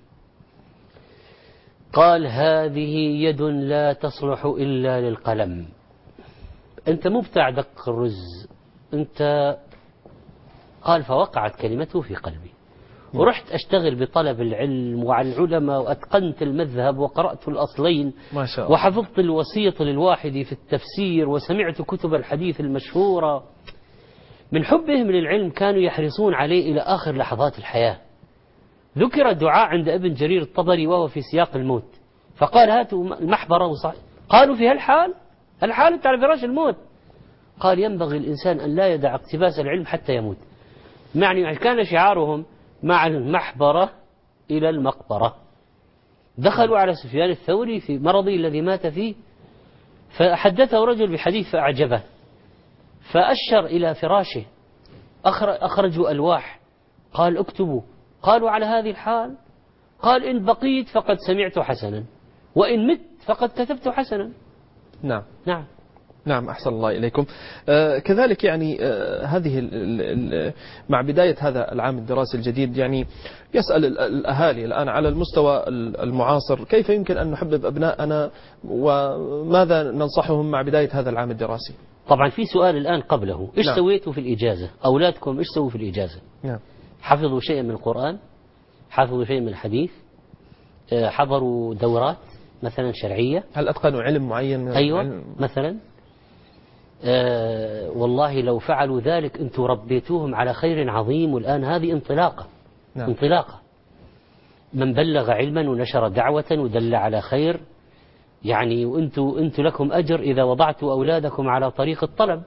[SPEAKER 4] قال: هذه يد لا تصلح إلا للقلم، أنت مو بتاع دق الرز أنت. قال: فوقعت كلمته في قلبي، ورحت أشتغل بطلب العلم وعن العلماء، وأتقنت المذهب وقرأت الأصلين
[SPEAKER 3] ما شاء الله،
[SPEAKER 4] وحفظت الوسيط للواحد في التفسير، وسمعت كتب الحديث المشهورة. من حبهم للعلم كانوا يحرصون عليه إلى آخر لحظات الحياة. ذكر دعاء عند ابن جرير الطبري وهو في سياق الموت، فقال: هاتوا المحبرة وصح. قالوا: في هالحال الحال أنت على فراش الموت. قال: ينبغي الإنسان أن لا يدع اقتباس العلم حتى يموت. يعني كان شعارهم: مع المحبرة إلى المقبرة. دخلوا على سفيان الثوري في مرضه الذي مات فيه، فحدثه رجل بحديث فأعجبه، فأشر إلى فراشه، أخرجوا ألواح، قال: اكتبوا. قالوا: على هذه الحال؟ قال: إن بقيت فقد سمعت حسنا، وإن مت فقد كتبت حسنا.
[SPEAKER 3] نعم
[SPEAKER 4] نعم
[SPEAKER 3] نعم. أحسن الله إليكم. آه كذلك يعني آه هذه ال ال مع بداية هذا العام الدراسي الجديد، يعني يسأل الأهالي الآن على المستوى المعاصر: كيف يمكن أن نحبب أبناءنا وماذا ننصحهم مع بداية هذا العام الدراسي؟
[SPEAKER 4] طبعا في سؤال الآن قبله: إيش
[SPEAKER 3] نعم.
[SPEAKER 4] سويتوا في الإجازة؟ أولادكم إيش سووا في الإجازة؟
[SPEAKER 3] نعم.
[SPEAKER 4] حفظوا شيئا من القرآن؟ حفظوا شيئا من الحديث؟ حضروا دورات مثلا شرعية؟
[SPEAKER 3] هل أتقنوا علم معين من
[SPEAKER 4] أيوة
[SPEAKER 3] العلم؟
[SPEAKER 4] مثلا. آه والله لو فعلوا ذلك أنتم ربيتوهم على خير عظيم، والآن هذه انطلاقة.
[SPEAKER 3] نعم.
[SPEAKER 4] انطلاقة. من بلغ علما ونشر دعوة ودل على خير، يعني وأنتم أنتم لكم أجر إذا وضعتوا أولادكم على طريق الطلب.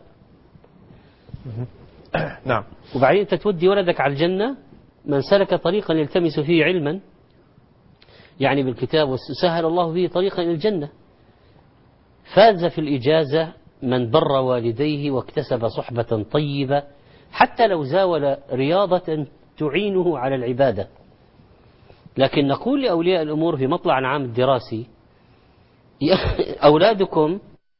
[SPEAKER 3] نعم.
[SPEAKER 4] وبعدين تتودي ولدك على الجنة. من سلك طريقا يلتمس فيه علما، يعني بالكتاب، وسهل الله فيه طريقا إلى الجنة. فاز في الإجازة من بر والديه واكتسب صحبة طيبة، حتى لو زاول رياضة تعينه على العبادة. لكن نقول لأولياء الأمور في مطلع العام الدراسي: أولادكم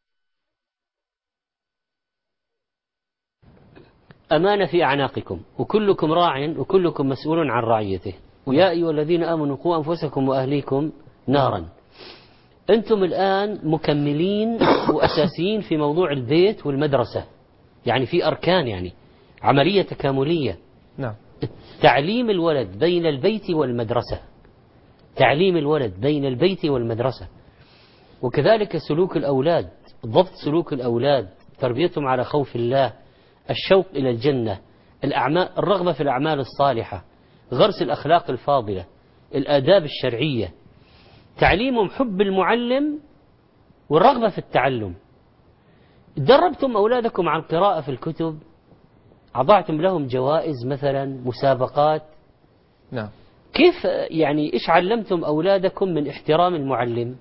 [SPEAKER 4] أمانة في أعناقكم، وكلكم راع وكلكم مسؤول عن رعيته، ويا أيها الذين آمنوا قوا أنفسكم وأهليكم نارا. أنتم الآن مكملين وأساسيين في موضوع البيت والمدرسة، يعني في أركان، يعني عملية تكاملية.
[SPEAKER 3] نعم.
[SPEAKER 4] تعليم الولد بين البيت والمدرسة، تعليم الولد بين البيت والمدرسة، وكذلك سلوك الأولاد، ضبط سلوك الأولاد، تربيتهم على خوف الله، الشوق إلى الجنة، الأعمال، الرغبة في الأعمال الصالحة، غرس الأخلاق الفاضلة، الآداب الشرعية، تعليمهم حب المعلم والرغبة في التعلم. دربتم أولادكم على القراءة في الكتب، أضعتم لهم جوائز مثلا، مسابقات.
[SPEAKER 3] نعم.
[SPEAKER 4] كيف يعني إيش علمتم أولادكم من احترام المعلم؟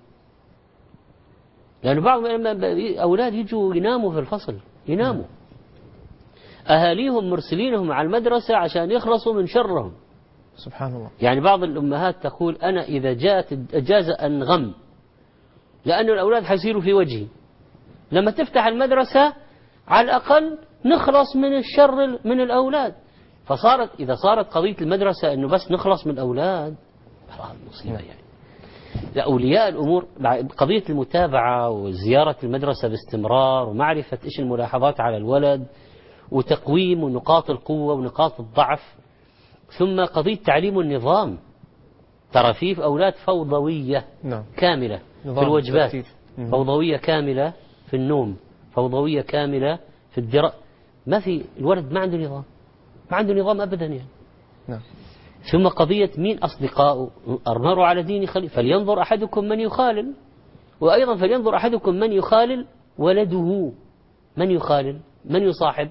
[SPEAKER 4] لأن بعض أولاد يجوا يناموا في الفصل، يناموا. أهاليهم مرسلينهم على المدرسة عشان يخلصوا من شرهم.
[SPEAKER 3] سبحان الله.
[SPEAKER 4] يعني بعض الأمهات تقول أنا إذا جاءت أجازة أنغم، لأن الأولاد حيصيروا في وجهي. لما تفتح المدرسة على الأقل نخلص من الشر من الأولاد. فصارت إذا صارت قضية المدرسة أنه بس نخلص من الأولاد، مصيبة يعني. لأولياء الأمور قضية المتابعة وزيارة المدرسة باستمرار ومعرفة إيش الملاحظات على الولد وتقويم ونقاط القوة ونقاط الضعف، ثم قضية تعليم النظام. ترى فيه أولاد فوضوية نعم. كاملة في الوجبات، فوضوية كاملة في النوم، فوضوية كاملة في الدراسة. ما في الولد ما عنده نظام، ما عنده نظام أبدا يعني. نعم. ثم قضية مين أصدقائه، أرمروا على دين خليل، فلينظر أحدكم من يخالل، وأيضا فلينظر أحدكم من يخالل ولده. من يخالل، من يصاحب،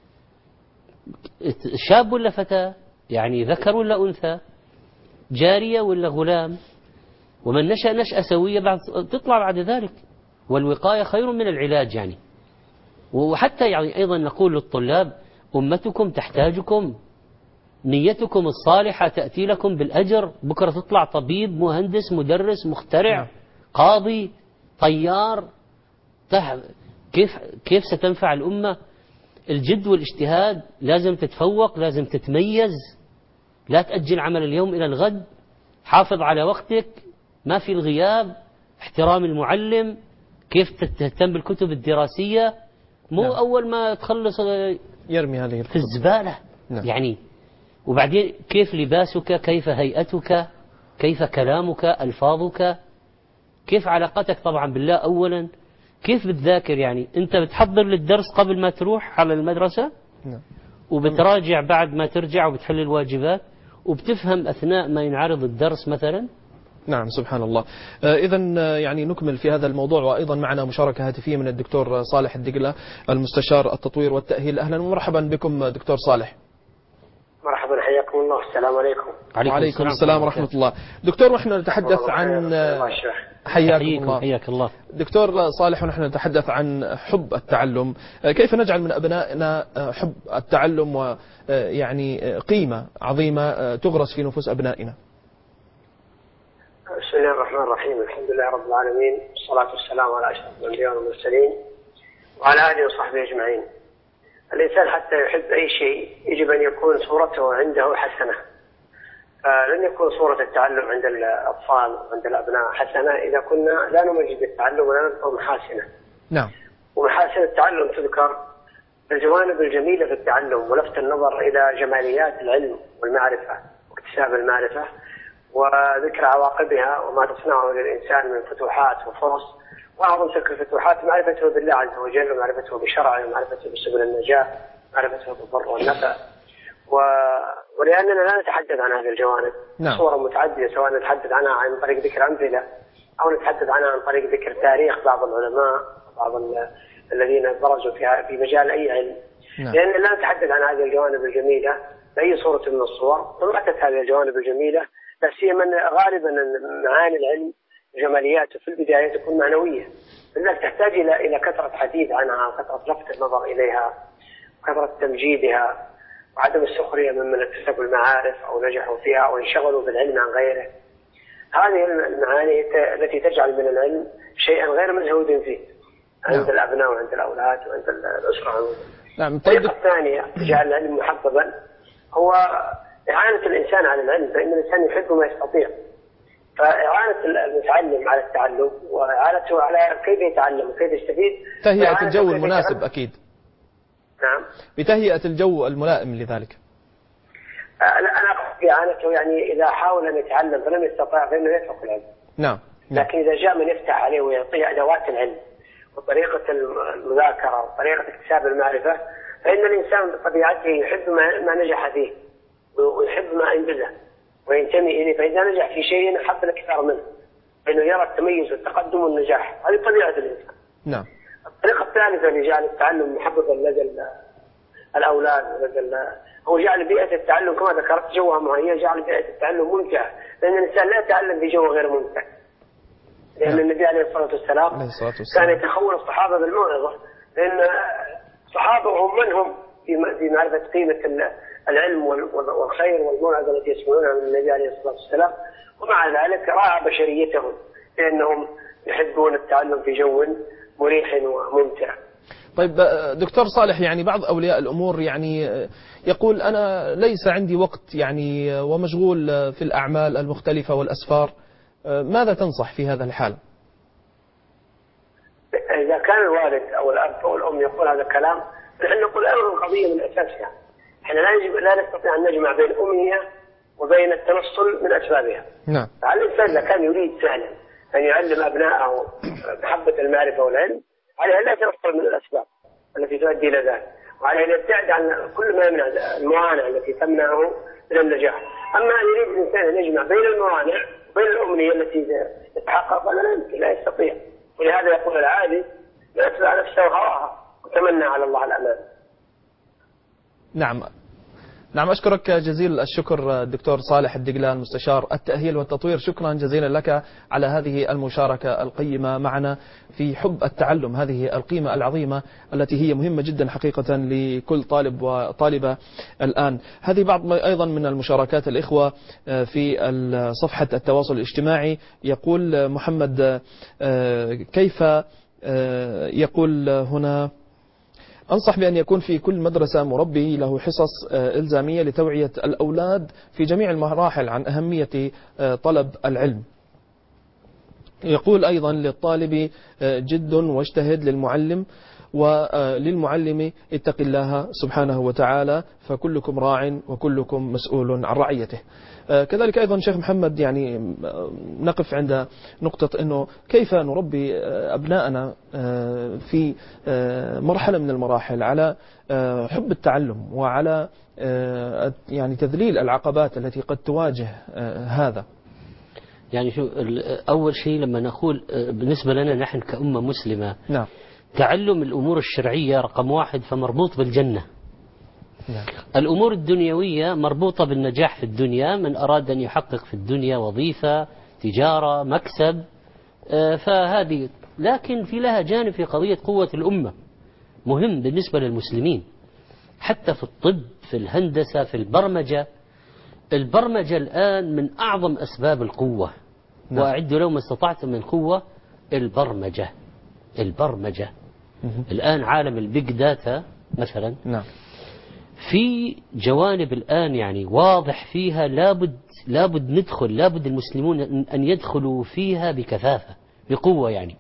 [SPEAKER 4] شاب ولا فتاة، يعني ذكر ولا أنثى، جارية ولا غلام. ومن نشأ نشأة سوية بعد تطلع بعد ذلك. والوقاية خير من العلاج يعني. وحتى يعني أيضا نقول للطلاب أمتكم تحتاجكم، نيتكم الصالحة تأتي لكم بالأجر. بكرة تطلع طبيب، مهندس، مدرس، مخترع، قاضي، طيار. كيف كيف ستنفع الأمة؟ الجد والاجتهاد، لازم تتفوق، لازم تتميز، لا تأجل عمل اليوم إلى الغد، حافظ على وقتك، ما في الغياب، احترام المعلم، كيف تهتم بالكتب الدراسية. مو نعم. أول ما تخلص
[SPEAKER 3] يرمي هذه الكتب
[SPEAKER 4] في الزبالة نعم. يعني. وبعدين كيف لباسك، كيف هيئتك، كيف كلامك، ألفاظك، كيف علاقتك طبعا بالله أولا، كيف بتذاكر. يعني أنت بتحضر للدرس قبل ما تروح على المدرسة نعم. وبتراجع بعد ما ترجع وبتحل الواجبات وبتفهم أثناء ما ينعرض الدرس مثلا.
[SPEAKER 3] نعم سبحان الله. إذا يعني نكمل في هذا الموضوع، وأيضا معنا مشاركة هاتفية من الدكتور صالح الدقلة المستشار التطوير والتأهيل. أهلا ومرحبا بكم دكتور صالح.
[SPEAKER 8] مرحبا، حياكم الله. السلام عليكم.
[SPEAKER 3] وعليكم السلام ورحمة الله. دكتور، ونحن نتحدث عن حياكم الله.
[SPEAKER 4] حياك الله
[SPEAKER 3] دكتور صالح، ونحن نتحدث عن حب التعلم. كيف نجعل من أبنائنا حب التعلم ويعني قيمة عظيمة تغرس في نفوس أبنائنا؟
[SPEAKER 8] بسم الله الرحمن الرحيم. الحمد لله رب العالمين، والصلاة والسلام على أشرف الأنبياء والمرسلين وعلى آله وصحبه أجمعين. الإنسان حتى يحب أي شيء يجب أن يكون صورته عنده حسنة. فلن يكون صورة التعلم عند الأطفال وعند الأبناء حسنة إذا كنا لا نمجد التعلم ولا نذكر محاسنه.
[SPEAKER 3] نعم.
[SPEAKER 8] ومحاسن التعلم تذكر الجوانب الجميلة في التعلم، ولفت النظر إلى جماليات العلم والمعرفة واكتساب المعرفة، وذكر عواقبها وما تصنعه للإنسان من فتوحات وفرص. وأعظم تلك الفتوحات معرفته بالله عز وجل، ومعرفته بشرعه، ومعرفته بسبل النجاة، معرفته بالضر والنفع. و... ولأننا لا نتحدث عن هذه الجوانب
[SPEAKER 3] نعم.
[SPEAKER 8] صورة متعددة، سواء نتحدث عنها عن طريق ذكر أمثلة أو نتحدث عنها عن طريق ذكر تاريخ بعض العلماء، بعض ال... الذين برزوا فيها في مجال أي علم نعم. لأننا لا نتحدث عن هذه الجوانب الجميلة بأي صورة من الصور. ثم أتت هذه الجوانب الجميلة، لا سيما غالبا معاني العلم جمالياته في البداية تكون معنوية، لذلك تحتاج إلى إلى كثرة حديث عنها، وكثرة لفت النظر إليها، وكثرة تمجيدها، وعدم السخرية ممن اكتسبوا المعارف أو نجحوا فيها أو انشغلوا بالعلم عن غيره. هذه المعاني التي تجعل من العلم شيئا غير مزهود فيه عند نعم. الأبناء وعند الأولاد وعند الأسرة.
[SPEAKER 3] نعم.
[SPEAKER 8] الطريقة الثانية جعل العلم محببا هو إعانة الإنسان على العلم، فإن الإنسان يحب ما يستطيع. فإعانة المتعلم على التعلم وإعانته على كيف يتعلم وكيف يستفيد،
[SPEAKER 3] تهيئة الجو المناسب أكيد.
[SPEAKER 8] نعم.
[SPEAKER 3] بتهيئة الجو الملائم لذلك.
[SPEAKER 8] أنا أقصد إعانته يعني إذا حاول أن يتعلم فلم يستطع فإنه يترك العلم.
[SPEAKER 3] نعم.
[SPEAKER 8] لكن إذا جاء من يفتح عليه ويعطيه أدوات العلم وطريقة المذاكرة وطريقة اكتساب المعرفة، فإن الإنسان بطبيعته يحب ما نجح فيه ويحب ما أنجزه وينتمي إليه. فإذا نجح في شيء حب الأكثر منه، فإنه يرى التميز والتقدم والنجاح. هذه طبيعة الإنسان.
[SPEAKER 3] نعم.
[SPEAKER 8] الطريقة الثالثة اللي جعل التعلم محببا لدى الأولاد لدى هو جعل بيئة التعلم كما ذكرت جوها مهيئ، جعل بيئة التعلم ممتعة، لأن الإنسان لا يتعلم في جو غير ممتع. لأن النبي عليه الصلاة والسلام كان يتخول الصحابة بالموعظة، لأن الصحابة هم من هم في معرفة قيمة العلم والخير والموعظة التي يسمعونها من النبي عليه الصلاة والسلام، ومع ذلك راعى بشريتهم لأنهم يحبون التعلم في جو مريح وممتع.
[SPEAKER 3] طيب دكتور صالح، يعني بعض أولياء الأمور يعني يقول أنا ليس عندي وقت يعني ومشغول في الأعمال المختلفة والأسفار، ماذا تنصح في هذا الحال؟
[SPEAKER 8] إذا كان الوالد أو الأب أو الأم يقول هذا الكلام، نحن نقول أمر القضية من أساسها. إحنا لا يجب لا نستطيع أن نجمع بين الأمية وبين التنصل من أسبابها.
[SPEAKER 3] نعم.
[SPEAKER 8] الإنسان إذا كان يريد فعلا أن يعلم أبنائه محبة المعرفة والعلم، عليه لا يتنصل من الأسباب التي تؤدي إلى ذلك، وعليه أن يبتعد عن كل ما يمنع الموانع التي تمنعه من النجاح. أما أن يريد الإنسان أن يجمع بين الموانع وبين الأمنية التي تتحقق، فلا لا يمكن، لا يستطيع. ولهذا يقول العادي لا يتبع نفسه وهواها وتمنى على الله الأمان.
[SPEAKER 3] نعم نعم أشكرك جزيل الشكر الدكتور صالح الدقلان مستشار التأهيل والتطوير، شكرا جزيلا لك على هذه المشاركة القيمة معنا في حب التعلم، هذه القيمة العظيمة التي هي مهمة جدا حقيقة لكل طالب وطالبة الآن. هذه بعض أيضا من المشاركات الإخوة في صفحة التواصل الاجتماعي. يقول محمد كيف يقول هنا أنصح بأن يكون في كل مدرسة مربي له حصص إلزامية لتوعية الأولاد في جميع المراحل عن أهمية طلب العلم. يقول أيضا للطالب جد واجتهد، للمعلم وللمعلم اتق الله سبحانه وتعالى، فكلكم راع وكلكم مسؤول عن رعيته. كذلك أيضا شيخ محمد يعني نقف عند نقطة أنه كيف نربي أبناءنا في مرحلة من المراحل على حب التعلم وعلى يعني تذليل العقبات التي قد تواجه هذا.
[SPEAKER 4] يعني شو أول شيء لما نقول بالنسبة لنا نحن كأمة مسلمة،
[SPEAKER 3] نعم،
[SPEAKER 4] تعلم الأمور الشرعية رقم واحد فمربوط بالجنة. نعم. الأمور الدنيوية مربوطة بالنجاح في الدنيا، من أراد أن يحقق في الدنيا وظيفة، تجارة، مكسب، فهذه. لكن في لها جانب في قضية قوة الأمة مهم بالنسبة للمسلمين، حتى في الطب، في الهندسة، في البرمجة. البرمجة الآن من أعظم أسباب القوة. نعم. وأعدوا لو ما استطعتم من قوة البرمجة. البرمجة الآن عالم البيج داتا مثلا.
[SPEAKER 3] نعم.
[SPEAKER 4] في جوانب الآن يعني واضح فيها لابد لابد ندخل لابد المسلمون أن يدخلوا فيها بكثافة بقوة. يعني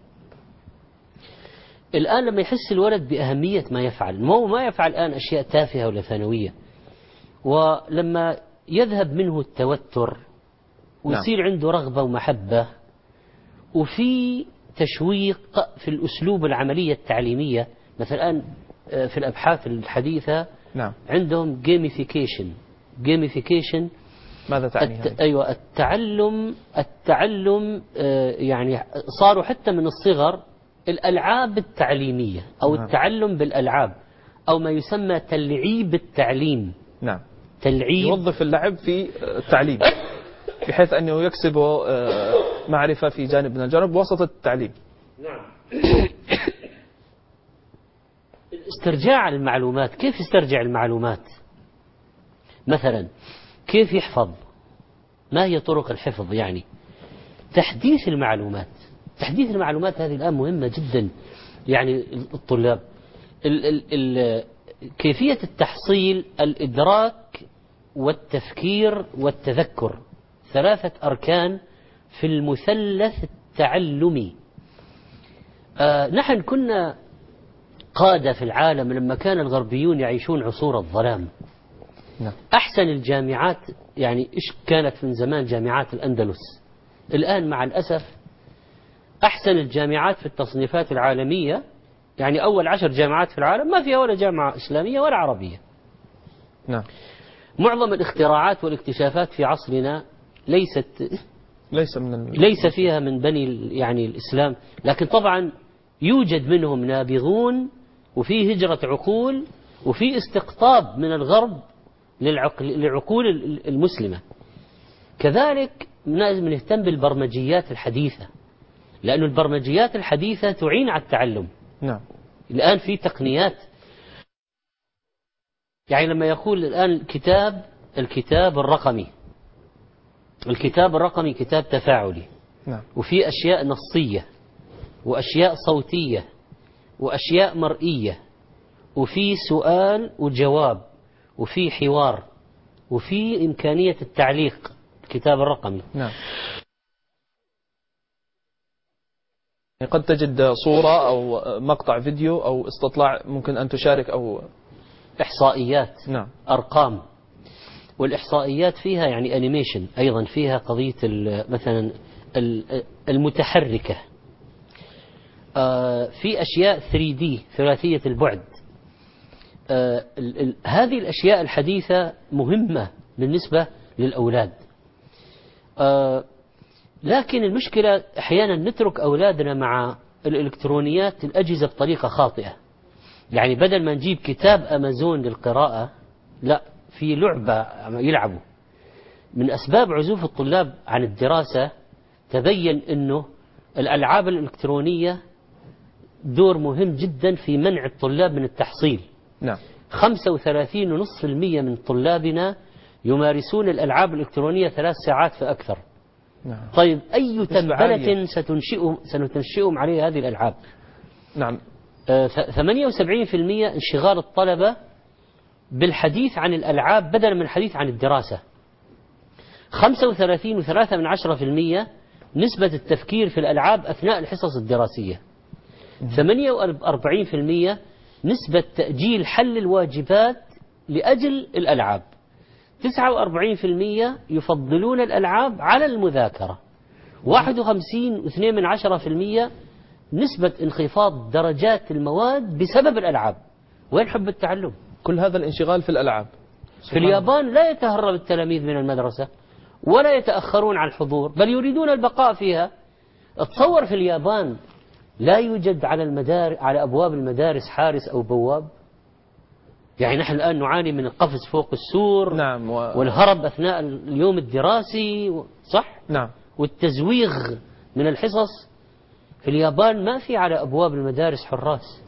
[SPEAKER 4] الآن لما يحس الولد بأهمية ما يفعل، ما ما يفعل الآن أشياء تافهة ولا ثانوية، ولما يذهب منه التوتر ويصير نعم. عنده رغبة ومحبة، وفي تشويق في الأسلوب العملية التعليمية. مثلا الآن في الأبحاث الحديثة
[SPEAKER 3] نعم.
[SPEAKER 4] عندهم gamification. gamification
[SPEAKER 3] ماذا تعني
[SPEAKER 4] الت... أيوة التعلم التعلم آه يعني صاروا حتى من الصغر الألعاب التعليمية أو نعم. التعلم بالألعاب، أو ما يسمى تلعيب التعليم.
[SPEAKER 3] نعم.
[SPEAKER 4] تلعيب،
[SPEAKER 3] يوظف اللعب في التعليم بحيث أنه يكسب معرفة في جانب من الجانب بواسطة التعليم.
[SPEAKER 4] نعم. استرجاع المعلومات، كيف يسترجع المعلومات؟ مثلا كيف يحفظ؟ ما هي طرق الحفظ؟ يعني تحديث المعلومات. تحديث المعلومات هذه الآن مهمة جدا. يعني الطلاب ال ال ال كيفية التحصيل، الإدراك والتفكير والتذكر، ثلاثة أركان في المثلث التعلمي. آه نحن كنا قادة في العالم لما كان الغربيون يعيشون عصور الظلام. نعم. أحسن الجامعات يعني إيش كانت من زمان؟ جامعات الأندلس. الآن مع الأسف أحسن الجامعات في التصنيفات العالمية، يعني أول عشر جامعات في العالم ما فيها ولا جامعة إسلامية ولا عربية.
[SPEAKER 3] نعم.
[SPEAKER 4] معظم الاختراعات والاكتشافات في عصرنا ليست
[SPEAKER 3] ليس من
[SPEAKER 4] ليس فيها من بني يعني الإسلام، لكن طبعا يوجد منهم نابغون، وفي هجرة عقول، وفي استقطاب من الغرب للعقول المسلمة. كذلك لازم نهتم بالبرمجيات الحديثة، لأن البرمجيات الحديثة تعين على التعلم.
[SPEAKER 3] نعم.
[SPEAKER 4] الآن في تقنيات، يعني لما يقول الآن الكتاب الكتاب الرقمي الكتاب الرقمي كتاب تفاعلي.
[SPEAKER 3] نعم.
[SPEAKER 4] وفي أشياء نصية، وأشياء صوتية، وأشياء مرئية، وفي سؤال وجواب، وفي حوار، وفي إمكانية التعليق. الكتاب الرقمي.
[SPEAKER 3] نعم. قد تجد صورة أو مقطع فيديو أو استطلاع ممكن أن تشارك، أو
[SPEAKER 4] إحصائيات.
[SPEAKER 3] نعم.
[SPEAKER 4] أرقام. والإحصائيات فيها يعني أنيميشن، أيضا فيها قضية مثلا المتحركة. في أشياء ثري دي ثلاثية البعد. هذه الأشياء الحديثة مهمة بالنسبة للأولاد. لكن المشكلة أحيانا نترك أولادنا مع الإلكترونيات الأجهزة بطريقة خاطئة. يعني بدل ما نجيب كتاب أمازون للقراءة، لا، في لعبة يلعبوا. من أسباب عزوف الطلاب عن الدراسة تبين أنه الألعاب الإلكترونية دور مهم جدا في منع الطلاب من التحصيل.
[SPEAKER 3] نعم.
[SPEAKER 4] خمسة وثلاثين فاصلة خمسة بالمئة من طلابنا يمارسون الألعاب الإلكترونية ثلاث ساعات فأكثر.
[SPEAKER 3] نعم.
[SPEAKER 4] طيب أي تنبلة ستنشئهم سنتنشئهم عليه هذه الألعاب؟
[SPEAKER 3] نعم.
[SPEAKER 4] ثمانية وسبعين بالمئة انشغال الطلبة بالحديث عن الألعاب بدلا من الحديث عن الدراسة. خمسة وثلاثين فاصلة ثلاثة بالمئة نسبة التفكير في الألعاب أثناء الحصص الدراسية. ثمانية وأربعين بالمئة نسبة تأجيل حل الواجبات لأجل الألعاب. تسعة وأربعين بالمئة يفضلون الألعاب على المذاكرة. واحد وخمسين فاصلة اثنين بالمئة نسبة انخفاض درجات المواد بسبب الألعاب. وين حب التعلم؟
[SPEAKER 3] كل هذا الانشغال في الألعاب.
[SPEAKER 4] في اليابان لا يتهرب التلاميذ من المدرسة ولا يتأخرون عن الحضور، بل يريدون البقاء فيها. اتصور في اليابان لا يوجد على المدار على أبواب المدارس حارس أو بواب. يعني نحن الآن نعاني من القفز فوق السور.
[SPEAKER 3] نعم. و...
[SPEAKER 4] والهرب أثناء اليوم الدراسي، صح؟
[SPEAKER 3] نعم.
[SPEAKER 4] والتزويغ من الحصص. في اليابان ما في على أبواب المدارس حراس.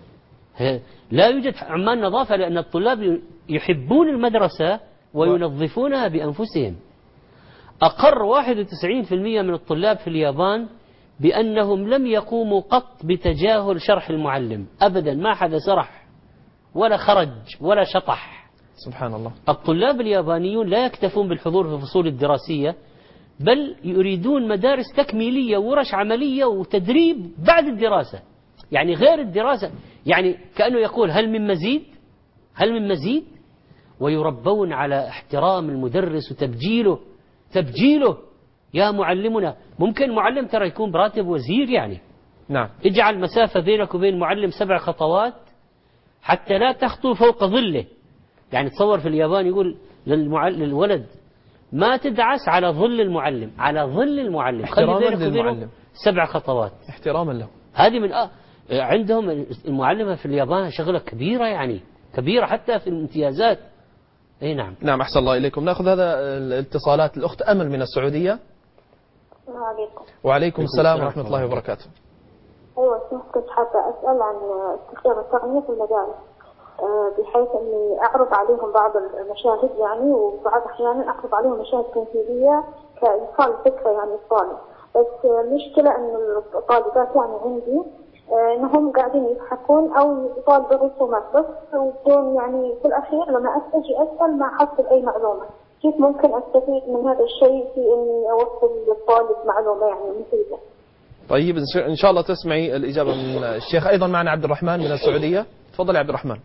[SPEAKER 4] لا يوجد عمال نظافة، لأن الطلاب يحبون المدرسة وينظفونها بأنفسهم. أقر واحد وتسعين بالمئة من الطلاب في اليابان بأنهم لم يقوموا قط بتجاهل شرح المعلم أبدا، ما حدا سرح ولا خرج ولا شطح.
[SPEAKER 3] سبحان الله.
[SPEAKER 4] الطلاب اليابانيون لا يكتفون بالحضور في الفصول الدراسية، بل يريدون مدارس تكميلية، ورش عملية وتدريب بعد الدراسة، يعني غير الدراسة. يعني كأنه يقول هل من مزيد؟ هل من مزيد؟ ويربون على احترام المدرس وتبجيله. تبجيله يا معلمنا. ممكن معلم ترى يكون براتب وزير يعني.
[SPEAKER 3] نعم.
[SPEAKER 4] اجعل مسافة بينك وبين المعلم سبع خطوات حتى لا تخطو فوق ظله. يعني تصور في اليابان يقول للولد ما تدعس على ظل المعلم، على ظل المعلم،
[SPEAKER 3] احتراما للمعلم،
[SPEAKER 4] سبع خطوات
[SPEAKER 3] احتراما له.
[SPEAKER 4] هذه من آه عندهم المعلمة في اليابان شغلة كبيرة، يعني كبيرة حتى في الامتيازات. اي نعم.
[SPEAKER 3] نعم. أحسن الله إليكم. نأخذ هذا الاتصالات. الأخت أمل من السعودية.
[SPEAKER 9] وعليكم.
[SPEAKER 3] وعليكم السلام ورحمة الله وبركاته.
[SPEAKER 9] أيوة، كنت حابة أسأل عن استخدام التقنية في المدارس، بحيث أني أعرض عليهم بعض المشاهد يعني، وبعض أحيانا أعرض عليهم مشاهد تمثيلية كإيصال فكرة يعني الطالب. بس المشكلة أن الطالبات يعني عندي أنهم قاعدين يضحكون أو يطالبوا بالرسومات بس، وبدون يعني في الأخير لما أجي أسأل ما أحصل أي معلومة. كيف ممكن أستفيد من هذا الشيء في إني أوصل للطالب معلومة يعني مفيدة؟
[SPEAKER 3] طيب إن شاء الله تسمعي الإجابة من الشيخ. أيضا معنا عبد الرحمن من السعودية. تفضل يا عبد الرحمن.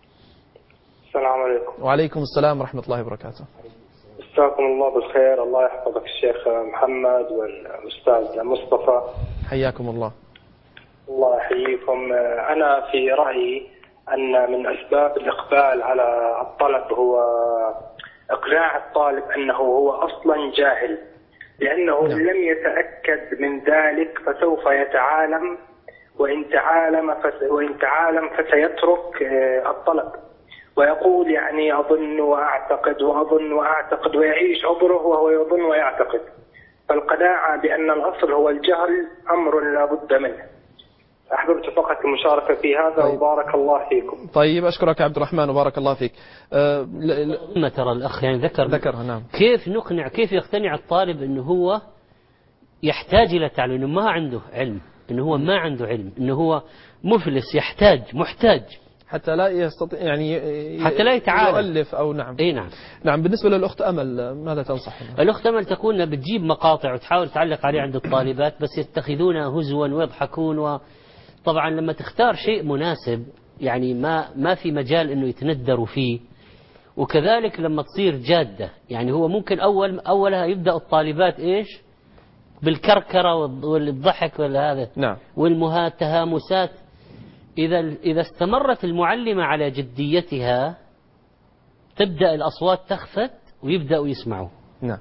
[SPEAKER 10] السلام عليكم.
[SPEAKER 3] وعليكم السلام ورحمة الله وبركاته.
[SPEAKER 10] مساكم الله بالخير. الله يحفظك الشيخ محمد والأستاذ مصطفى.
[SPEAKER 3] حياكم الله.
[SPEAKER 10] الله يحييكم. أنا في رأيي أن من أسباب الإقبال على الطلب هو إقناع الطالب أنه هو أصلا جاهل، لأنه نعم. لم يتأكد من ذلك فسوف يتعالم وإن تعالم وإن تعالم فسيترك الطلب، ويقول يعني أظن وأعتقد وأظن وأعتقد، ويعيش عمره وهو يظن ويعتقد. فالقناعة بأن الأصل هو الجهل أمر لا بد منه. أحببت فقط المشاركة في هذا. طيب. وبارك الله فيكم.
[SPEAKER 3] طيب أشكرك عبد الرحمن وبارك الله فيك. أه
[SPEAKER 4] ما ترى الأخ يعني ذكر
[SPEAKER 3] ذكرها نعم.
[SPEAKER 4] كيف نقنع كيف يقتنع الطالب أنه هو يحتاج إلى تعلم، أنه ما عنده علم، أنه هو ما عنده علم، أنه هو مفلس يحتاج محتاج
[SPEAKER 3] حتى لا يستطيع يعني
[SPEAKER 4] حتى لا يتعالم
[SPEAKER 3] يؤلف أو نعم.
[SPEAKER 4] أي نعم.
[SPEAKER 3] نعم. بالنسبة للأخت أمل ماذا تنصح؟
[SPEAKER 4] الأخت أمل تكون بتجيب مقاطع وتحاول تعلق عليه عند الطالبات، بس يتخذونها هزوا ويضحكون. وطبعا لما تختار شيء مناسب يعني ما ما في مجال إنه يتندروا فيه. وكذلك لما تصير جادة، يعني هو ممكن أول أولها يبدأ الطالبات إيش بالكركرة والضحك والهذا
[SPEAKER 3] نعم.
[SPEAKER 4] والتهامسات. إذا إذا استمرت المعلمة على جديتها تبدأ الأصوات تخفت ويبدأوا يسمعوا.
[SPEAKER 3] نعم.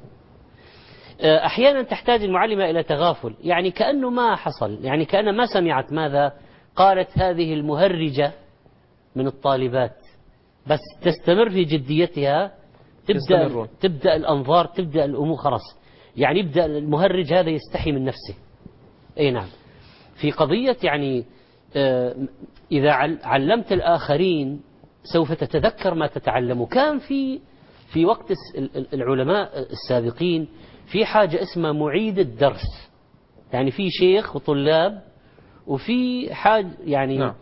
[SPEAKER 4] أحيانا تحتاج المعلمة إلى تغافل، يعني كأنه ما حصل، يعني كأنها ما سمعت ماذا قالت هذه المهرجة من الطالبات، بس تستمر في جديتها. تبدأ يستمرون. تبدأ الأنظار، تبدأ الأمور خلاص، يعني يبدأ المهرج هذا يستحي من نفسه. أي نعم. في قضية يعني إذا علمت الآخرين سوف تتذكر ما تتعلمه. كان في في وقت العلماء السابقين في حاجة اسمها معيد الدرس، يعني في شيخ وطلاب وفي حاجة يعني نعم.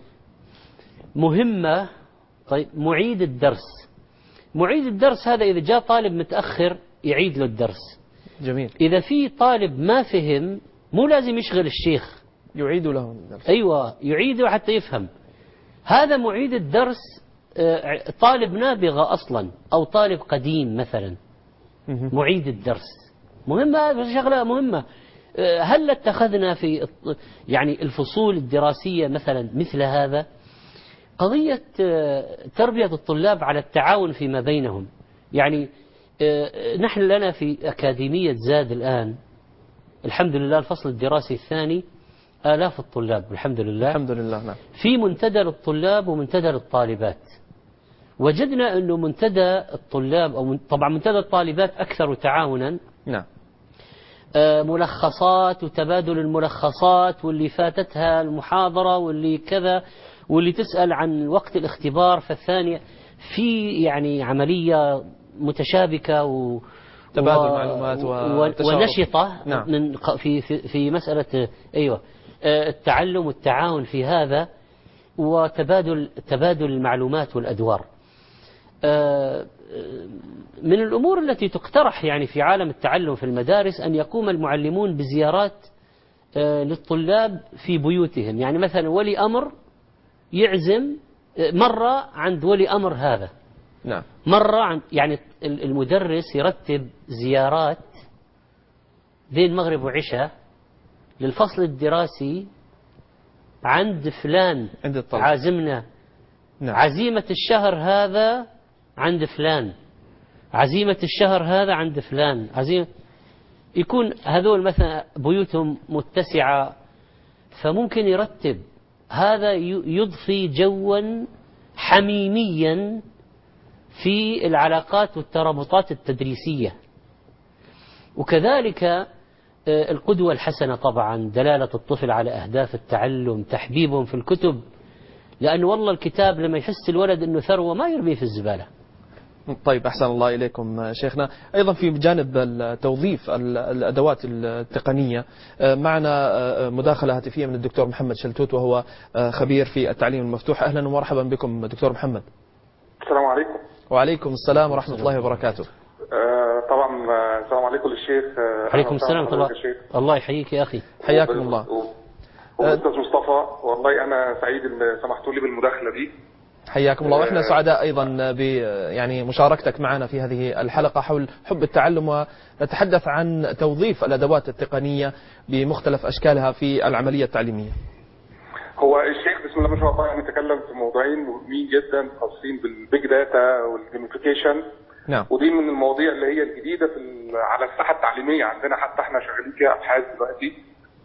[SPEAKER 4] مهمة. طيب معيد الدرس، معيد الدرس هذا إذا جاء طالب متأخر يعيد له الدرس.
[SPEAKER 3] جميل.
[SPEAKER 4] إذا في طالب ما فهم مو لازم يشغل الشيخ،
[SPEAKER 3] يعيد له الدرس.
[SPEAKER 4] أيوة يعيده حتى يفهم. هذا معيد الدرس طالب نابغة أصلا أو طالب قديم مثلا. معيد الدرس مهمة، شغلة مهمة. هل اتخذنا في يعني الفصول الدراسية مثلا مثل هذا؟ قضية تربية الطلاب على التعاون فيما بينهم. يعني نحن لنا في أكاديمية زاد الآن الحمد لله الفصل الدراسي الثاني آلاف الطلاب الحمد لله.
[SPEAKER 3] الحمد لله. نعم.
[SPEAKER 4] في منتدى للطلاب ومنتدى للطالبات. وجدنا أنه منتدى الطلاب أو طبعا منتدى الطالبات أكثر تعاونا.
[SPEAKER 3] نعم.
[SPEAKER 4] ملخصات وتبادل الملخصات، واللي فاتتها المحاضرة واللي كذا، واللي تسأل عن وقت الاختبار فالثانية في يعني عملية متشابكة و
[SPEAKER 3] تبادل و... معلومات و...
[SPEAKER 4] ونشطة.
[SPEAKER 3] نعم.
[SPEAKER 4] من في في في مسألة أيوة التعلم والتعاون في هذا، وتبادل تبادل المعلومات والأدوار. من الأمور التي تقترح يعني في عالم التعلم في المدارس أن يقوم المعلمون بزيارات للطلاب في بيوتهم. يعني مثلا ولي أمر يعزم مرة عند ولي أمر هذا.
[SPEAKER 3] نعم.
[SPEAKER 4] مرة عند يعني المدرس يرتب زيارات بين مغرب وعشاء للفصل الدراسي عند فلان
[SPEAKER 3] عند الطلب.
[SPEAKER 4] عازمنا.
[SPEAKER 3] نعم.
[SPEAKER 4] عزيمة الشهر هذا عند فلان، عزيمة الشهر هذا عند فلان، عزيمة. يكون هذول مثلا بيوتهم متسعة، فممكن يرتب هذا يضفي جوا حميميا في العلاقات والترابطات التدريسية. وكذلك القدوة الحسنة طبعا، دلالة الطفل على أهداف التعلم، تحبيبهم في الكتب، لأن والله الكتاب لما يحس الولد أنه ثروة ما يرميه في الزبالة.
[SPEAKER 3] طيب أحسن الله إليكم شيخنا. أيضا في جانب توظيف الأدوات التقنية معنا مداخلة هاتفية من الدكتور محمد شلتوت وهو خبير في التعليم المفتوح. أهلا ومرحبا بكم دكتور محمد.
[SPEAKER 11] السلام عليكم.
[SPEAKER 3] وعليكم السلام ورحمة الله وبركاته.
[SPEAKER 11] طبعا السلام عليكم للشيخ.
[SPEAKER 4] عليكم السلام ورحمة الله. الله يحييك يا أخي.
[SPEAKER 3] حياكم الله.
[SPEAKER 11] والأستاذ مصطفى، والله أنا سعيد إن سمحتوا لي بالمداخلة دي.
[SPEAKER 3] حياكم الله. وإحنا سعداء أيضا ب يعني مشاركتك معنا في هذه الحلقة حول حب التعلم، ونتحدث عن توظيف الأدوات التقنية بمختلف أشكالها في العملية التعليمية.
[SPEAKER 11] هو الشيخ بسم الله ما شاء الله يعني تكلم في موضوعين مهمين جدا خاصين بالبيج داتا والجيميفيكيشن.
[SPEAKER 3] نعم.
[SPEAKER 11] ودي من المواضيع اللي هي الجديدة في على الساحة التعليمية عندنا، حتى احنا شغالين فيها أبحاث دلوقتي.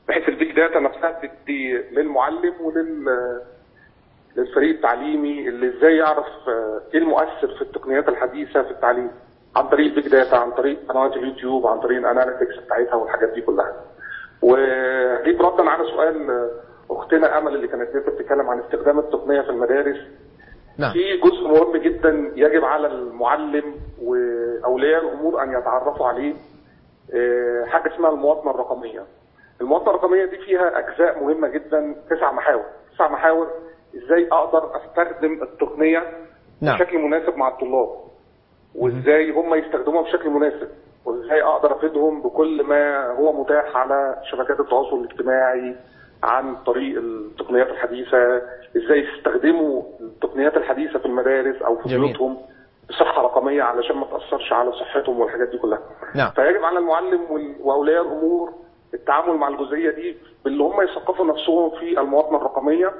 [SPEAKER 11] بحيث البيج داتا نفسها تدي للمعلم ولل للفريق التعليمي اللي ازاي يعرف ايه المؤثر في التقنيات الحديثه في التعليم عن طريق البيج داتا، عن طريق قنوات اليوتيوب، عن طريق الاناليتكس بتاعتها والحاجات دي كلها. ودي ردا على سؤال اختنا امل اللي كانت بتتكلم عن استخدام التقنيه في المدارس. نعم. في جزء مهم جدا يجب على المعلم واولياء الامور ان يتعرفوا عليه، حاجه اسمها المواطنه الرقميه. المواطنه الرقميه دي فيها اجزاء مهمه جدا، تسع محاور، تسع محاور ازاي اقدر استخدم التقنيه نعم. بشكل مناسب مع الطلاب، وازاي هم يستخدموها بشكل مناسب، وازاي اقدر افيدهم بكل ما هو متاح على شبكات التواصل الاجتماعي عن طريق التقنيات الحديثه، ازاي يستخدموا التقنيات الحديثه في المدارس او في بيوتهم بصحه رقميه علشان ما تاثرش على صحتهم والحاجات دي كلها. نعم. فيجب على المعلم واولياء الامور التعامل مع الجزئيه دي باللي هم يثقفوا نفسهم في المواطنه الرقميه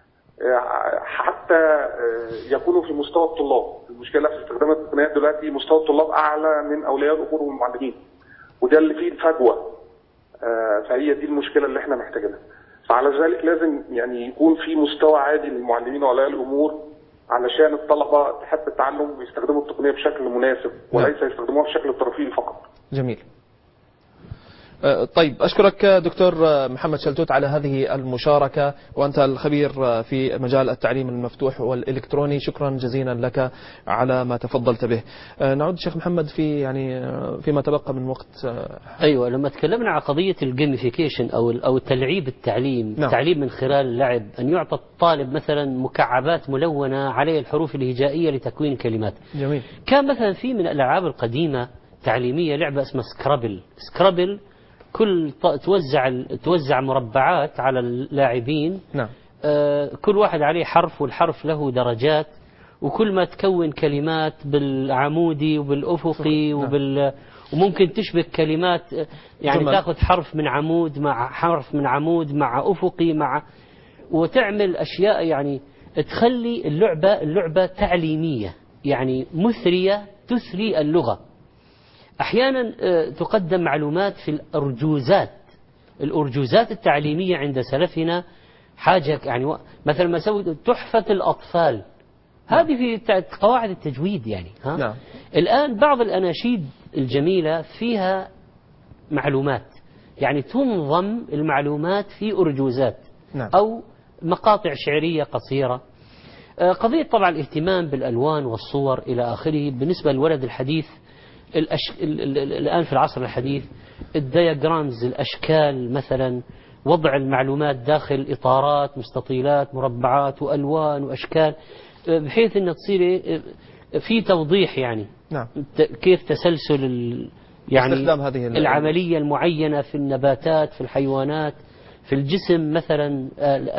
[SPEAKER 11] حتى يكونوا في مستوى الطلاب. المشكله في استخدام التقنيات دلوقتي مستوى الطلاب اعلى من اولياء الامور والمعلمين، وده اللي فيه الفجوه. فهي دي المشكله اللي احنا محتاجينها. فعلى ذلك لازم يعني يكون في مستوى عادي للمعلمين واولياء الامور علشان الطلبه تحب التعلم ويستخدموا التقنيه بشكل مناسب وليس يستخدموها بشكل ترفيهي فقط.
[SPEAKER 3] جميل. طيب أشكرك دكتور محمد شلتوت على هذه المشاركة، وأنت الخبير في مجال التعليم المفتوح والإلكتروني. شكرا جزيلا لك على ما تفضلت به. نعود شيخ محمد في يعني فيما تبقى من وقت.
[SPEAKER 4] أيوة، لما تكلمنا عن قضية الجيميفيكيشن أو أو تلعيب التعليم، نعم. التعليم من خلال اللعب، أن يعطى الطالب مثلا مكعبات ملونة عليه الحروف الهجائية لتكوين كلمات.
[SPEAKER 3] جميل.
[SPEAKER 4] كان مثلا في من الألعاب القديمة تعليمية لعبة اسمها سكرابل. سكرابل كل توزع توزع مربعات على اللاعبين،
[SPEAKER 3] نعم.
[SPEAKER 4] آه كل واحد عليه حرف، والحرف له درجات، وكل ما تكون كلمات بالعمودي وبالأفقي وبال وممكن تشبك كلمات، يعني جمل. تاخذ حرف من عمود مع حرف من عمود مع أفقي مع وتعمل أشياء، يعني تخلي اللعبة اللعبة تعليمية، يعني مثرية تثري اللغة. أحيانا تقدم معلومات في الأرجوزات الأرجوزات التعليمية عند سلفنا حاجة، يعني مثلا ما سووا تحفة الأطفال، هذه في قواعد التجويد يعني ها؟
[SPEAKER 3] نعم.
[SPEAKER 4] الآن بعض الأناشيد الجميلة فيها معلومات، يعني تنظم المعلومات في أرجوزات،
[SPEAKER 3] نعم.
[SPEAKER 4] أو مقاطع شعرية قصيرة. قضية طبعا الاهتمام بالألوان والصور إلى آخره. بالنسبة للولد الحديث الأش... الآن في العصر الحديث الدياجرامز، الأشكال مثلا، وضع المعلومات داخل إطارات، مستطيلات، مربعات وألوان وأشكال، بحيث أن تصير في توضيح، يعني
[SPEAKER 3] نعم.
[SPEAKER 4] كيف تسلسل ال... يعني
[SPEAKER 3] هذه
[SPEAKER 4] العملية المعينة في النباتات، في الحيوانات، في الجسم مثلا.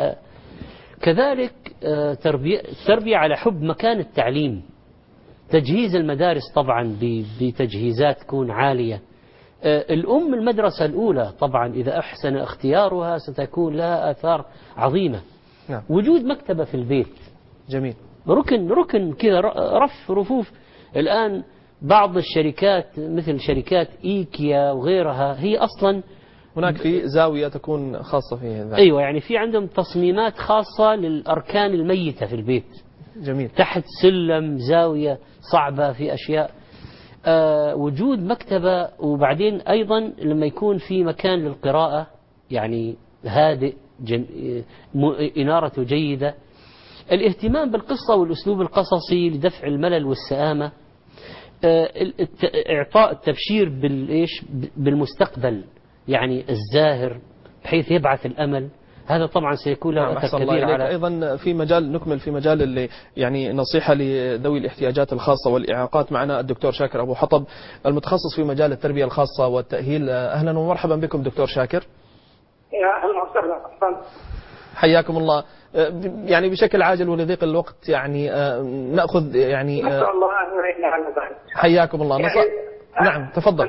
[SPEAKER 4] كذلك تربية التربية على حب مكان التعليم، تجهيز المدارس طبعا بتجهيزات تكون عالية. الأم المدرسة الأولى طبعا إذا أحسن اختيارها ستكون لها آثار عظيمة.
[SPEAKER 3] نعم.
[SPEAKER 4] وجود مكتبة في البيت،
[SPEAKER 3] جميل،
[SPEAKER 4] ركن ركن كذا، رف رفوف. الآن بعض الشركات مثل شركات إيكيا وغيرها هي أصلا
[SPEAKER 3] هناك في زاوية تكون خاصة فيها ذلك.
[SPEAKER 4] أيوة، يعني في عندهم تصميمات خاصة للأركان الميتة في البيت.
[SPEAKER 3] جميل.
[SPEAKER 4] تحت سلم، زاوية صعبة، في أشياء. آه وجود مكتبة، وبعدين أيضا لما يكون في مكان للقراءة يعني هادئ، جم... إنارته جيدة. الاهتمام بالقصة والأسلوب القصصي لدفع الملل والسآمة. آه الت... إعطاء التبشير بالإيش بالمستقبل، يعني الزاهر، بحيث يبعث الأمل. هذا طبعا سيكون له أثر كبير على.
[SPEAKER 3] أيضا في مجال نكمل في مجال اللي يعني نصيحة لذوي الاحتياجات الخاصة والإعاقات. معنا الدكتور شاكر أبو حطب المتخصص في مجال التربية الخاصة والتأهيل. أهلا ومرحبا بكم دكتور شاكر.
[SPEAKER 10] يا أهلا وسهلا.
[SPEAKER 3] حياكم الله. يعني بشكل عاجل ولضيق الوقت يعني نأخذ يعني
[SPEAKER 10] نسأل الله أن يعيننا على ذلك.
[SPEAKER 3] حياكم الله.
[SPEAKER 10] يعني
[SPEAKER 3] نعم تفضل.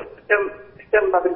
[SPEAKER 10] اهتم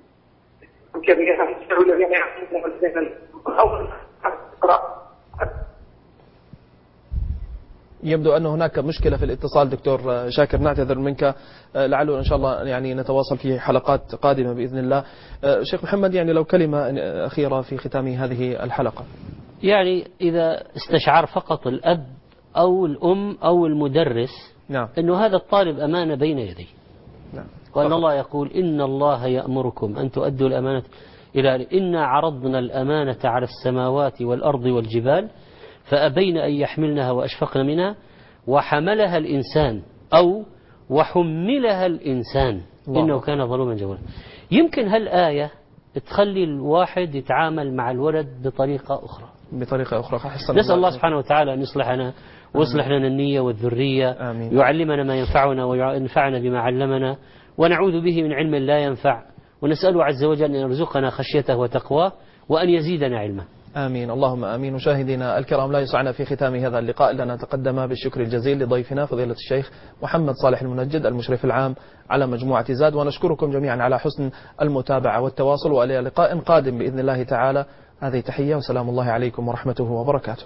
[SPEAKER 10] بالكبيرة الذين يعلمون الذين أول قراءة.
[SPEAKER 3] يبدو أن هناك مشكلة في الاتصال دكتور شاكر، نعتذر منك، لعله إن شاء الله يعني نتواصل في حلقات قادمة بإذن الله. شيخ محمد، يعني لو كلمة أخيرة في ختام هذه الحلقة.
[SPEAKER 4] يعني إذا استشعر فقط الأب أو الأم أو المدرس
[SPEAKER 3] نعم.
[SPEAKER 4] أنه هذا الطالب أمانة بين يديه.
[SPEAKER 3] نعم.
[SPEAKER 4] وأن الله يقول إن الله يأمركم أن تؤدوا الأمانة إلى إنا عرضنا الأمانة على السماوات والأرض والجبال فأبين أن يحملنها وأشفقن منها وحملها الإنسان أو وحملها الإنسان الله. إنه كان ظلوما جهولا. يمكن هالآية تخلي الواحد يتعامل مع الولد بطريقة أخرى
[SPEAKER 3] بطريقة أخرى.
[SPEAKER 4] نسأل الله سبحانه وتعالى أن يصلحنا ويصلح لنا النية والذرية.
[SPEAKER 3] آمين.
[SPEAKER 4] يعلمنا ما ينفعنا وينفعنا بما علمنا ونعوذ به من علم لا ينفع، ونسأله عز وجل أن يرزقنا خشيته وتقواه وأن يزيدنا علما.
[SPEAKER 3] آمين اللهم آمين. مشاهدينا الكرام، لا يسعنا في ختام هذا اللقاء إلا أن نتقدم بالشكر الجزيل لضيفنا فضيلة الشيخ محمد صالح المنجد المشرف العام على مجموعة زاد، ونشكركم جميعا على حسن المتابعة والتواصل، وإلى لقاء قادم بإذن الله تعالى. هذه تحية وسلام الله عليكم ورحمته وبركاته.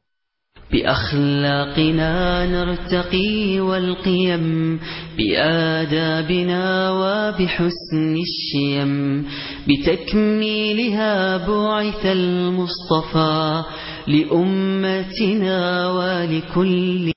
[SPEAKER 12] بأخلاقنا نرتقي والقيم، بآدابنا وبحسن الشيم، بتكميلها بعث المصطفى لأمتنا ولكل